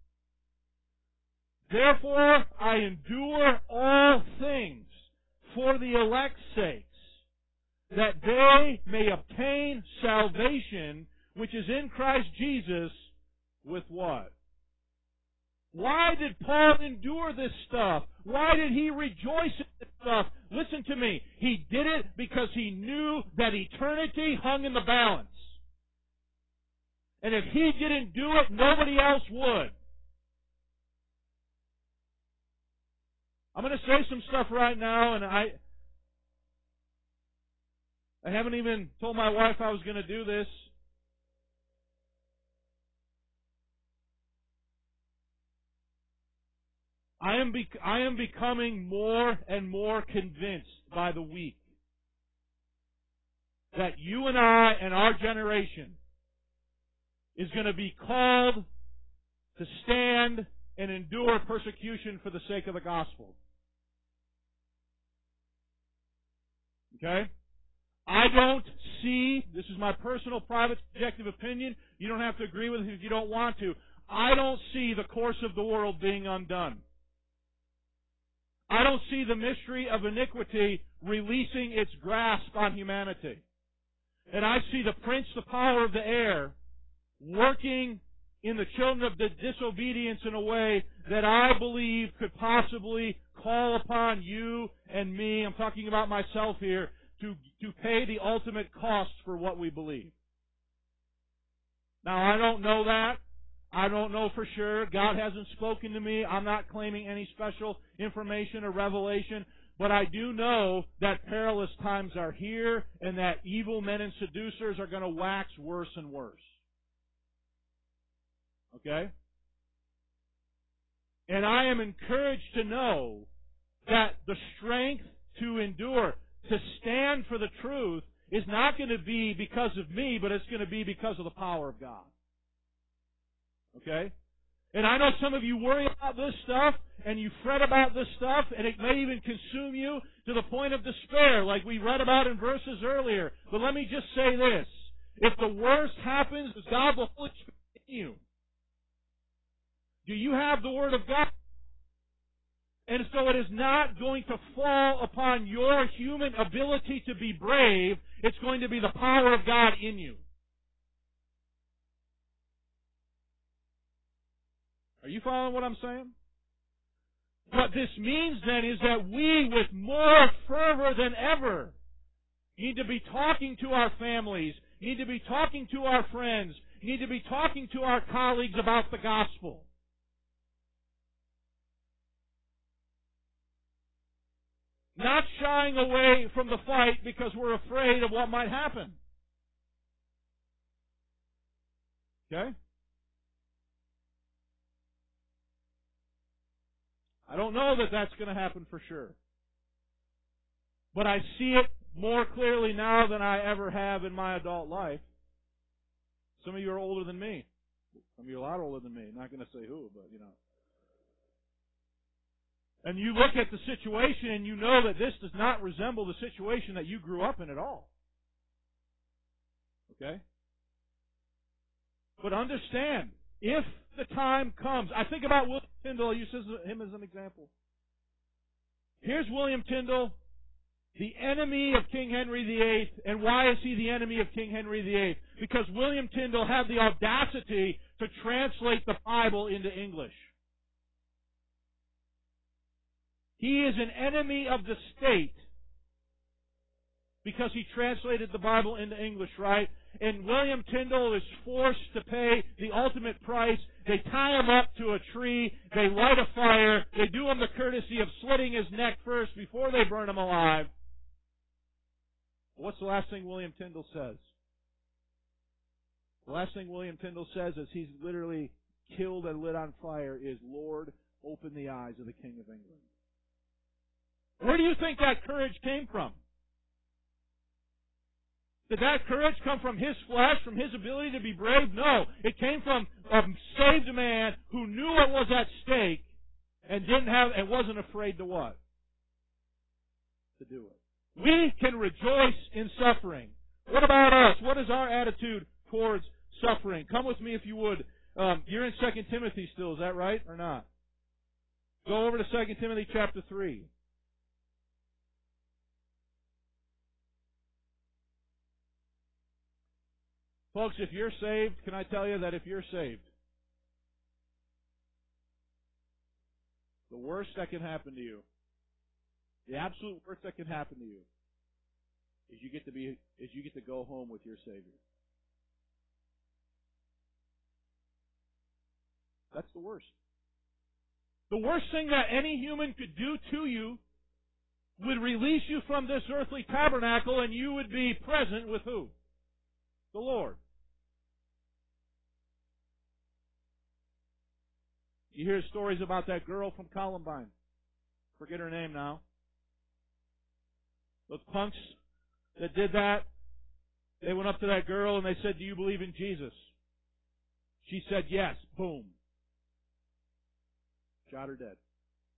A: therefore I endure all things for the elect's sakes, that they may obtain salvation, which is in Christ Jesus, with what? Why did Paul endure this stuff? Why did he rejoice in this stuff? Listen to me. He did it because he knew that eternity hung in the balance. And if he didn't do it, nobody else would. I'm going to say some stuff right now, and I... I haven't even told my wife I was going to do this. I am bec- I am becoming more and more convinced by the week that you and I and our generation is going to be called to stand and endure persecution for the sake of the gospel. Okay? I don't see, this is my personal, private, subjective opinion. You don't have to agree with it if you don't want to. I don't see the course of the world being undone. I don't see the mystery of iniquity releasing its grasp on humanity. And I see the prince, the power of the air, working in the children of the disobedience in a way that I believe could possibly call upon you and me, I'm talking about myself here, to, to pay the ultimate cost for what we believe. Now, I don't know that. I don't know for sure. God hasn't spoken to me. I'm not claiming any special information or revelation. But I do know that perilous times are here and that evil men and seducers are going to wax worse and worse. Okay? And I am encouraged to know that the strength to endure, to stand for the truth, is not going to be because of me, but it's going to be because of the power of God. Okay? And I know some of you worry about this stuff, and you fret about this stuff, and it may even consume you to the point of despair, like we read about in verses earlier. But let me just say this. If the worst happens, does God the Holy Spirit in you? Do you have the Word of God? And so it is not going to fall upon your human ability to be brave. It's going to be the power of God in you. Are you following what I'm saying? What this means then is that we, with more fervor than ever, need to be talking to our families need to be talking to our friends, need to be talking to our colleagues about the gospel. Not shying away from the fight because we're afraid of what might happen. Okay? I don't know that that's going to happen for sure. But I see it more clearly now than I ever have in my adult life. Some of you are older than me. Some of you are a lot older than me. Not going to say who, but you know. And you look at the situation and you know that this does not resemble the situation that you grew up in at all. Okay? But understand, if the time comes, I think about William Tyndale, I use him as an example. Here's William Tyndale, the enemy of King Henry the eighth. And why is he the enemy of King Henry the eighth? Because William Tyndale had the audacity to translate the Bible into English. He is an enemy of the state because he translated the Bible into English, right? And William Tyndale is forced to pay the ultimate price. They tie him up to a tree, they light a fire, they do him the courtesy of slitting his neck first before they burn him alive. What's the last thing William Tyndale says? The last thing William Tyndale says as he's literally killed and lit on fire is, "Lord, open the eyes of the King of England." Where do you think that courage came from? Did that courage come from his flesh, from his ability to be brave? No. It came from a saved man who knew what was at stake and didn't have and wasn't afraid to what? To do it. We can rejoice in suffering. What about us? What is our attitude towards suffering? Come with me if you would. Um, you're in Second Timothy still, is that right or not? Go over to Second Timothy chapter three. Folks, if you're saved, can I tell you that if you're saved, the worst that can happen to you, the absolute worst that can happen to you, is you get to be is you get to go home with your Savior. That's the worst. The worst thing that any human could do to you would release you from this earthly tabernacle, and you would be present with who? The Lord. You hear stories about that girl from Columbine. Forget her name now. Those punks that did that, they went up to that girl and they said, "Do you believe in Jesus?" She said, "Yes." Boom. Shot her dead.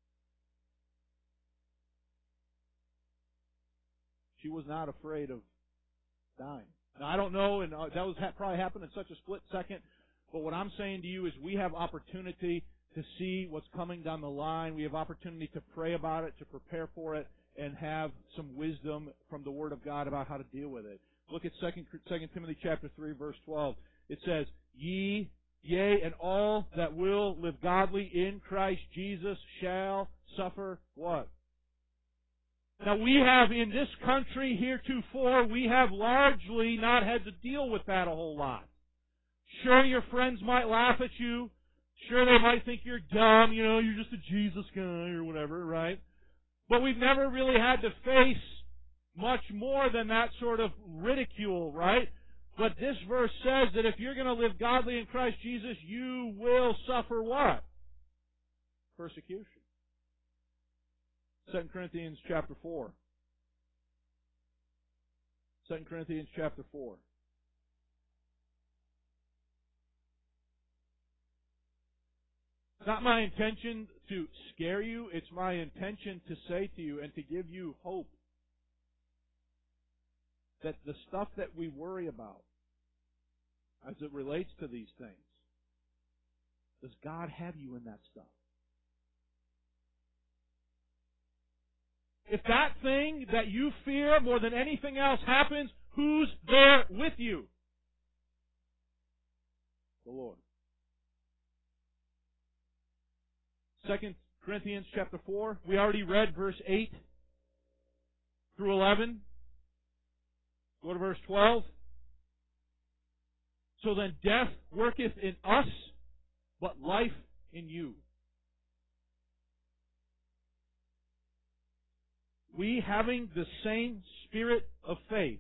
A: She was not afraid of dying. Now, I don't know, and that was probably happened in such a split second, but what I'm saying to you is we have opportunity to see what's coming down the line. We have opportunity to pray about it, to prepare for it, and have some wisdom from the Word of God about how to deal with it. Look at Second Timothy chapter three, verse twelve. It says, "Ye, yea, and all that will live godly in Christ Jesus shall suffer" what? Now we have in this country heretofore, we have largely not had to deal with that a whole lot. Sure, your friends might laugh at you. Sure, they might think you're dumb, you know, you're just a Jesus guy or whatever, right? But we've never really had to face much more than that sort of ridicule, right? But this verse says that if you're going to live godly in Christ Jesus, you will suffer what? Persecution. Second Corinthians chapter four. Second Corinthians chapter four. It's not my intention to scare you. It's my intention to say to you and to give you hope that the stuff that we worry about as it relates to these things, does God have you in that stuff? If that thing that you fear more than anything else happens, who's there with you? The Lord. Second Corinthians chapter four. We already read verse eight through eleven. Go to verse twelve. So then death worketh in us, but life in you. We, having the same spirit of faith,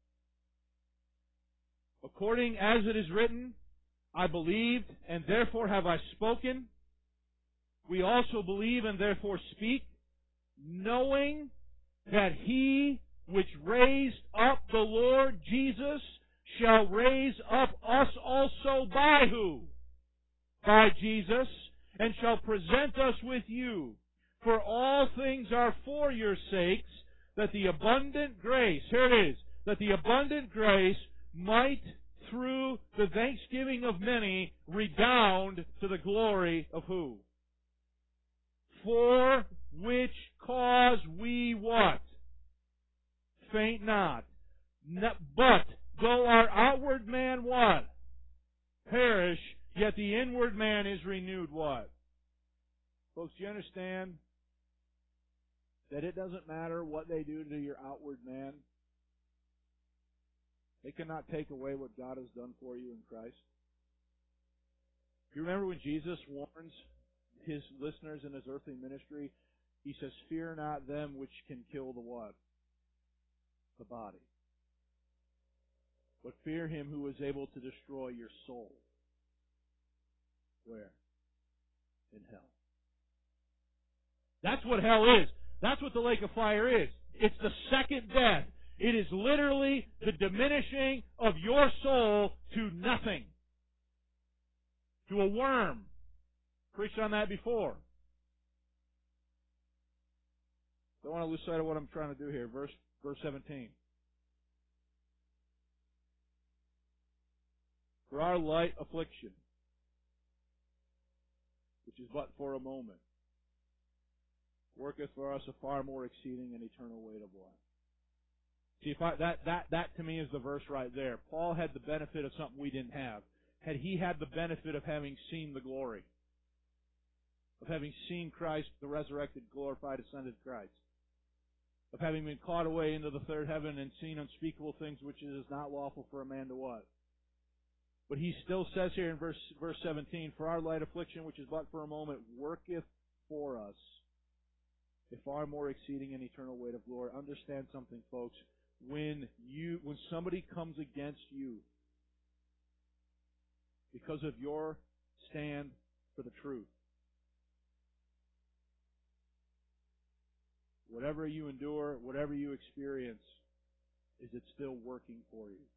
A: according as it is written, I believed, and therefore have I spoken. We also believe and therefore speak, knowing that He which raised up the Lord Jesus shall raise up us also by who? By Jesus, and shall present us with you. For all things are for your sakes, that the abundant grace, here it is, that the abundant grace might, through the thanksgiving of many, redound to the glory of who? For which cause we what? Faint not. But though our outward man what? Perish, yet the inward man is renewed what? Folks, do you understand that it doesn't matter what they do to your outward man? They cannot take away what God has done for you in Christ. You remember when Jesus warns His listeners in His earthly ministry? He says, fear not them which can kill the what? The body. But fear Him who is able to destroy your soul. Where? In hell. That's what hell is. That's what the lake of fire is. It's the second death. It is literally the diminishing of your soul to nothing. To a worm. Preached on that before. Don't want to lose sight of what I'm trying to do here. Verse, verse seventeen. For our light affliction, which is but for a moment, worketh for us a far more exceeding and eternal weight of what? See, if I, that, that, that to me is the verse right there. Paul had the benefit of something we didn't have. Had he had the benefit of having seen the glory, of having seen Christ, the resurrected, glorified, ascended Christ, of having been caught away into the third heaven and seen unspeakable things which it is not lawful for a man to what? But he still says here in verse, verse seventeen, for our light affliction, which is but for a moment, worketh for us a far more exceeding and eternal weight of glory. Understand something, folks. When you, when somebody comes against you because of your stand for the truth, whatever you endure, whatever you experience, is it still working for you?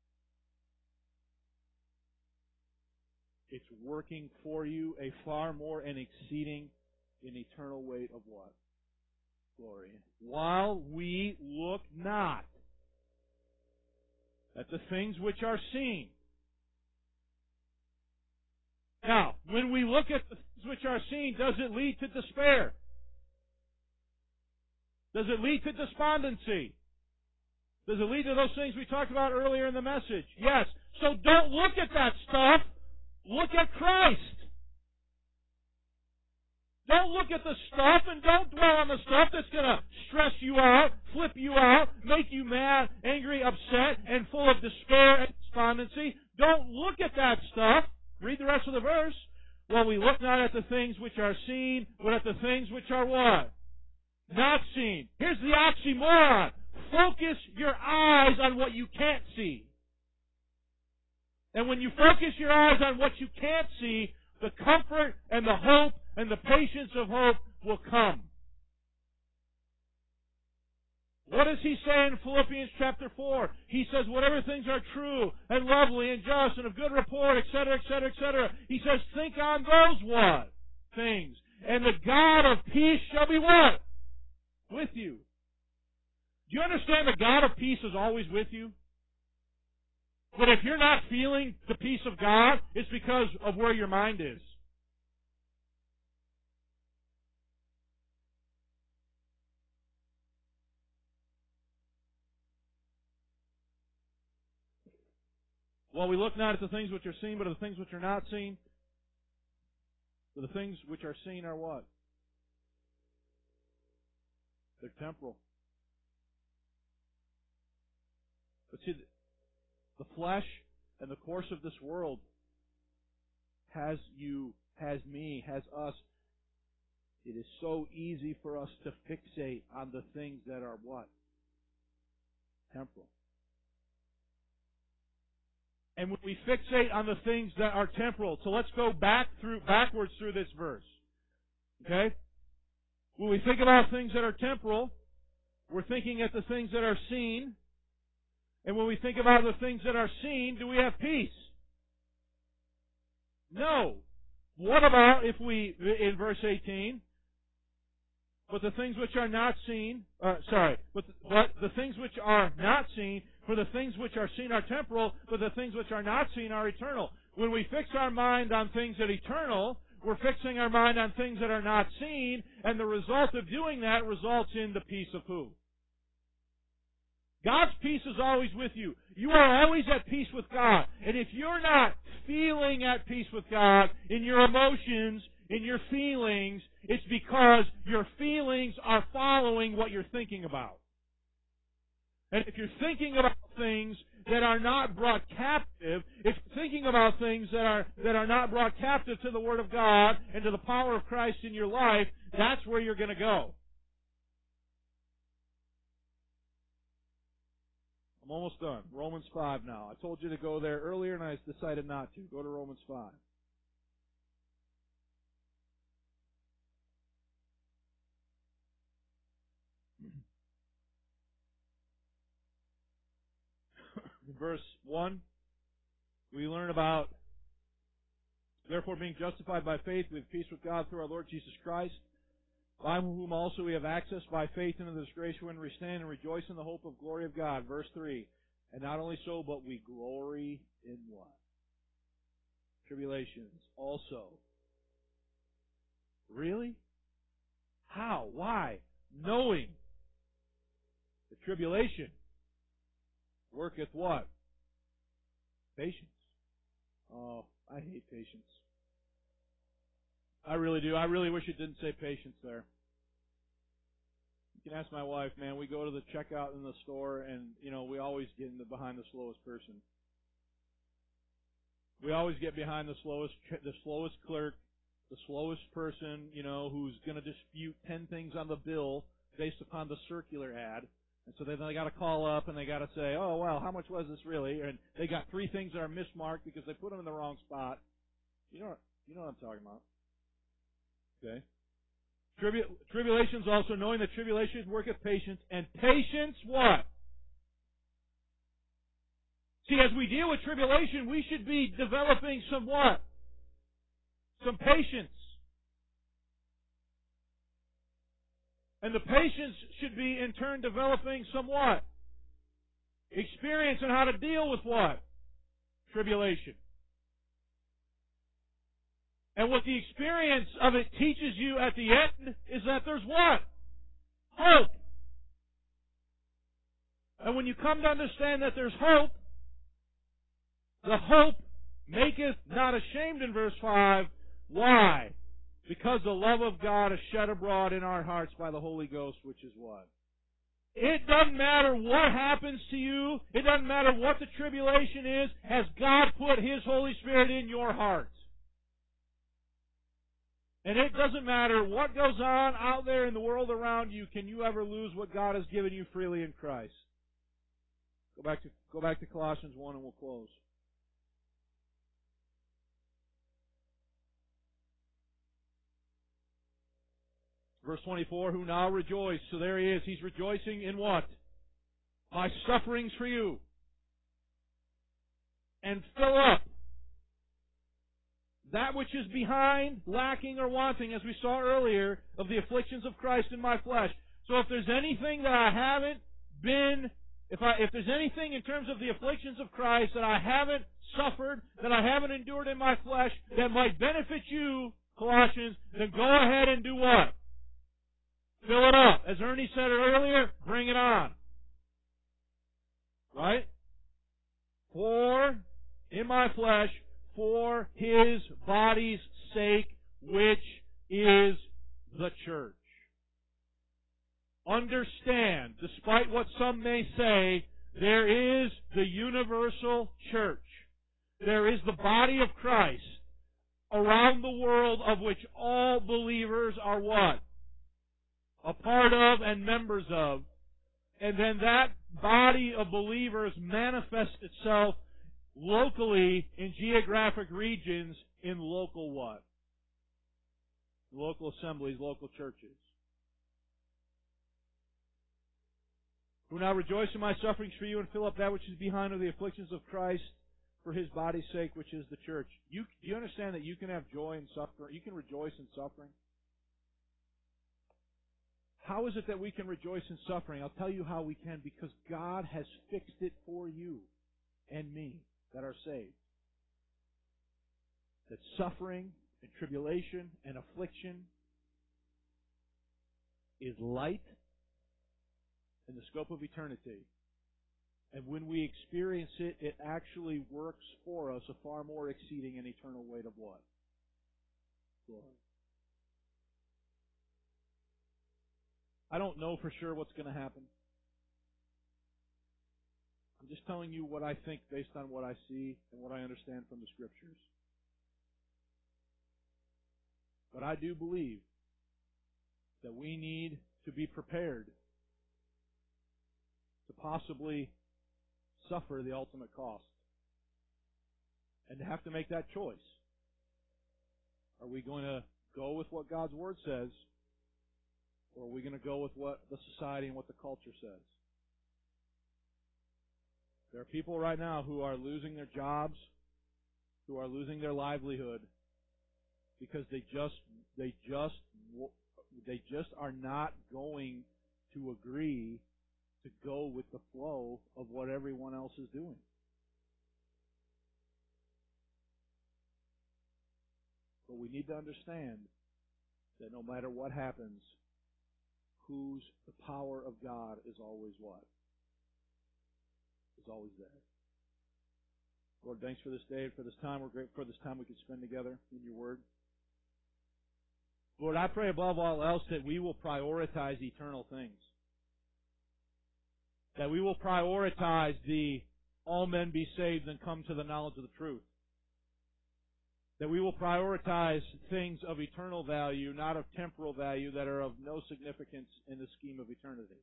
A: It's working for you a far more and exceeding in eternal weight of what? Glory. While we look not at the things which are seen. Now, when we look at the things which are seen, does it lead to despair? Does it lead to despondency? Does it lead to those things we talked about earlier in the message? Yes. So don't look at that stuff. Look at Christ. Don't look at the stuff and don't dwell on the stuff that's going to stress you out, flip you out, make you mad, angry, upset, and full of despair and despondency. Don't look at that stuff. Read the rest of the verse. Well, we look not at the things which are seen, but at the things which are what? Not seen. Here's the oxymoron. Focus your eyes on what you can't see. And when you focus your eyes on what you can't see, the comfort and the hope and the patience of hope will come. What does he say in Philippians chapter four? He says, whatever things are true and lovely and just and of good report, et cetera, et cetera, et cetera. He says, think on those what? Things. And the God of peace shall be what? With you. Do you understand the God of peace is always with you? But if you're not feeling the peace of God, it's because of where your mind is. Well, we look not at the things which are seen, but at the things which are not seen. For the things which are seen are what? They're temporal. But see, the flesh, And the course of this world has you, has me, has us. It is so easy for us to fixate on the things that are what? Temporal. And when we fixate on the things that are temporal, so let's go back through backwards through this verse. Okay? When we think about things that are temporal, we're thinking at the things that are seen. And when we think about the things that are seen, do we have peace? No. What about if we, in verse eighteen, but the things which are not seen, uh, sorry, but the, but the things which are not seen, for the things which are seen are temporal, but the things which are not seen are eternal. When we fix our mind on things that are eternal, we're fixing our mind on things that are not seen, and the result of doing that results in the peace of who? God's peace is always with you. You are always at peace with God. And if you're not feeling at peace with God in your emotions, in your feelings, it's because your feelings are following what you're thinking about. And if you're thinking about things that are not brought captive, if you're thinking about things that are that are not brought captive to the Word of God and to the power of Christ in your life, that's where you're going to go. I'm almost done. Romans five now. I told you to go there earlier, and I decided not to. Go to Romans five. In verse one, we learn about, therefore being justified by faith, we have peace with God through our Lord Jesus Christ, by whom also we have access by faith into this grace wherein we stand and rejoice in the hope of glory of God. Verse three, and not only so, but we glory in what? Tribulations also. Really? How? Why? Knowing the tribulation worketh what? Patience. Oh, I hate patience. I really do. I really wish it didn't say patience there. You can ask my wife, man, we go to the checkout in the store and, you know, we always get in the behind the slowest person. We always get behind the slowest the slowest clerk, the slowest person, you know, who's going to dispute ten things on the bill based upon the circular ad. And so then they got to call up and they got to say, oh, well, how much was this really? And they got three things that are mismarked because they put them in the wrong spot. You know, you know what I'm talking about. Okay. Tribu- tribulations also, knowing that tribulation worketh patience, and patience what? See, as we deal with tribulation, we should be developing some what? Some patience. And the patience should be, in turn, developing some what? Experience in how to deal with what? Tribulation. And what the experience of it teaches you at the end is that there's what? Hope. And when you come to understand that there's hope, the hope maketh not ashamed in verse five. Why? Because the love of God is shed abroad in our hearts by the Holy Ghost, which is what? It doesn't matter what happens to you. It doesn't matter what the tribulation is. Has God put His Holy Spirit in your heart? And it doesn't matter what goes on out there in the world around you. Can you ever lose what God has given you freely in Christ? Go back to, go back to Colossians one and we'll close. Verse twenty-four, who now rejoice. So there he is. He's rejoicing in what? My sufferings for you. And fill up that which is behind, lacking, or wanting, as we saw earlier, of the afflictions of Christ in my flesh. So if there's anything that I haven't been, if I, if there's anything in terms of the afflictions of Christ that I haven't suffered, that I haven't endured in my flesh, that might benefit you, Colossians, then go ahead and do what? Fill it up. As Ernie said earlier, bring it on. Right? For, in my flesh, for His body's sake, which is the church. Understand, despite what some may say, there is the universal church. there is the body of Christ around the world of which all believers are what? A part of and members of. And then that body of believers manifests itself locally in geographic regions in local what? Local assemblies, local churches. Who now rejoice in my sufferings for you and fill up that which is behind of the afflictions of Christ for His body's sake, which is the church. You, do you understand that you can have joy in suffering? You can rejoice in suffering? How is it that we can rejoice in suffering? I'll tell you how we can, because God has fixed it for you and me that are saved. That suffering and tribulation and affliction is light in the scope of eternity. And when we experience it, it actually works for us a far more exceeding and eternal weight of what? Glory. I don't know for sure what's going to happen. I'm just telling you what I think based on what I see and what I understand from the Scriptures. But I do believe that we need to be prepared to possibly suffer the ultimate cost. And to have to make that choice. Are we going to go with what God's Word says, or are we going to go with what the society and what the culture says? There are people right now who are losing their jobs, who are losing their livelihood, because they just they just they just are not going to agree to go with the flow of what everyone else is doing. But we need to understand that no matter what happens, whose the power of God is always what? Is always there. Lord, thanks for this day and for this time. We're grateful for this time we could spend together in your word. Lord, I pray above all else that we will prioritize eternal things. That we will prioritize the all men be saved and come to the knowledge of the truth. That we will prioritize things of eternal value, not of temporal value, that are of no significance in the scheme of eternity.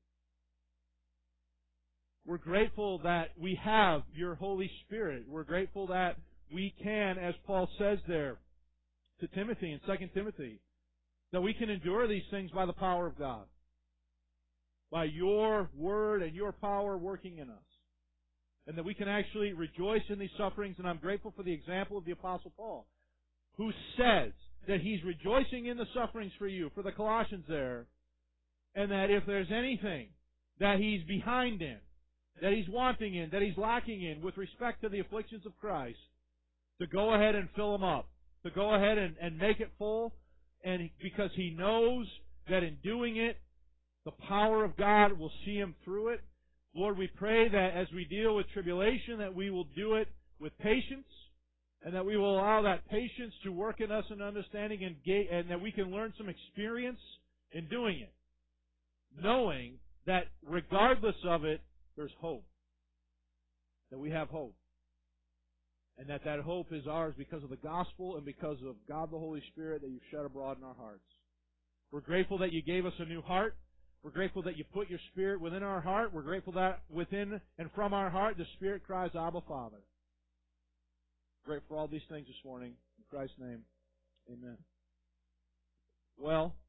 A: We're grateful that we have your Holy Spirit. We're grateful that we can, as Paul says there to Timothy in Second Timothy, that we can endure these things by the power of God. By your word and your power working in us. And that we can actually rejoice in these sufferings. And I'm grateful for the example of the Apostle Paul, who says that he's rejoicing in the sufferings for you, for the Colossians there, and that if there's anything that he's behind in, that he's wanting in, that he's lacking in with respect to the afflictions of Christ, to go ahead and fill them up, to go ahead and, and make it full, and because he knows that in doing it, the power of God will see him through it. Lord, we pray that as we deal with tribulation, that we will do it with patience, and that we will allow that patience to work in us in understanding, and, ga- and that we can learn some experience in doing it, knowing that regardless of it, there's hope. That we have hope. And that that hope is ours because of the gospel and because of God the Holy Spirit that you've shed abroad in our hearts. We're grateful that you gave us a new heart. We're grateful that you put your Spirit within our heart. We're grateful that within and from our heart the Spirit cries, Abba, Father. Grateful for all these things this morning. In Christ's name, amen. Well,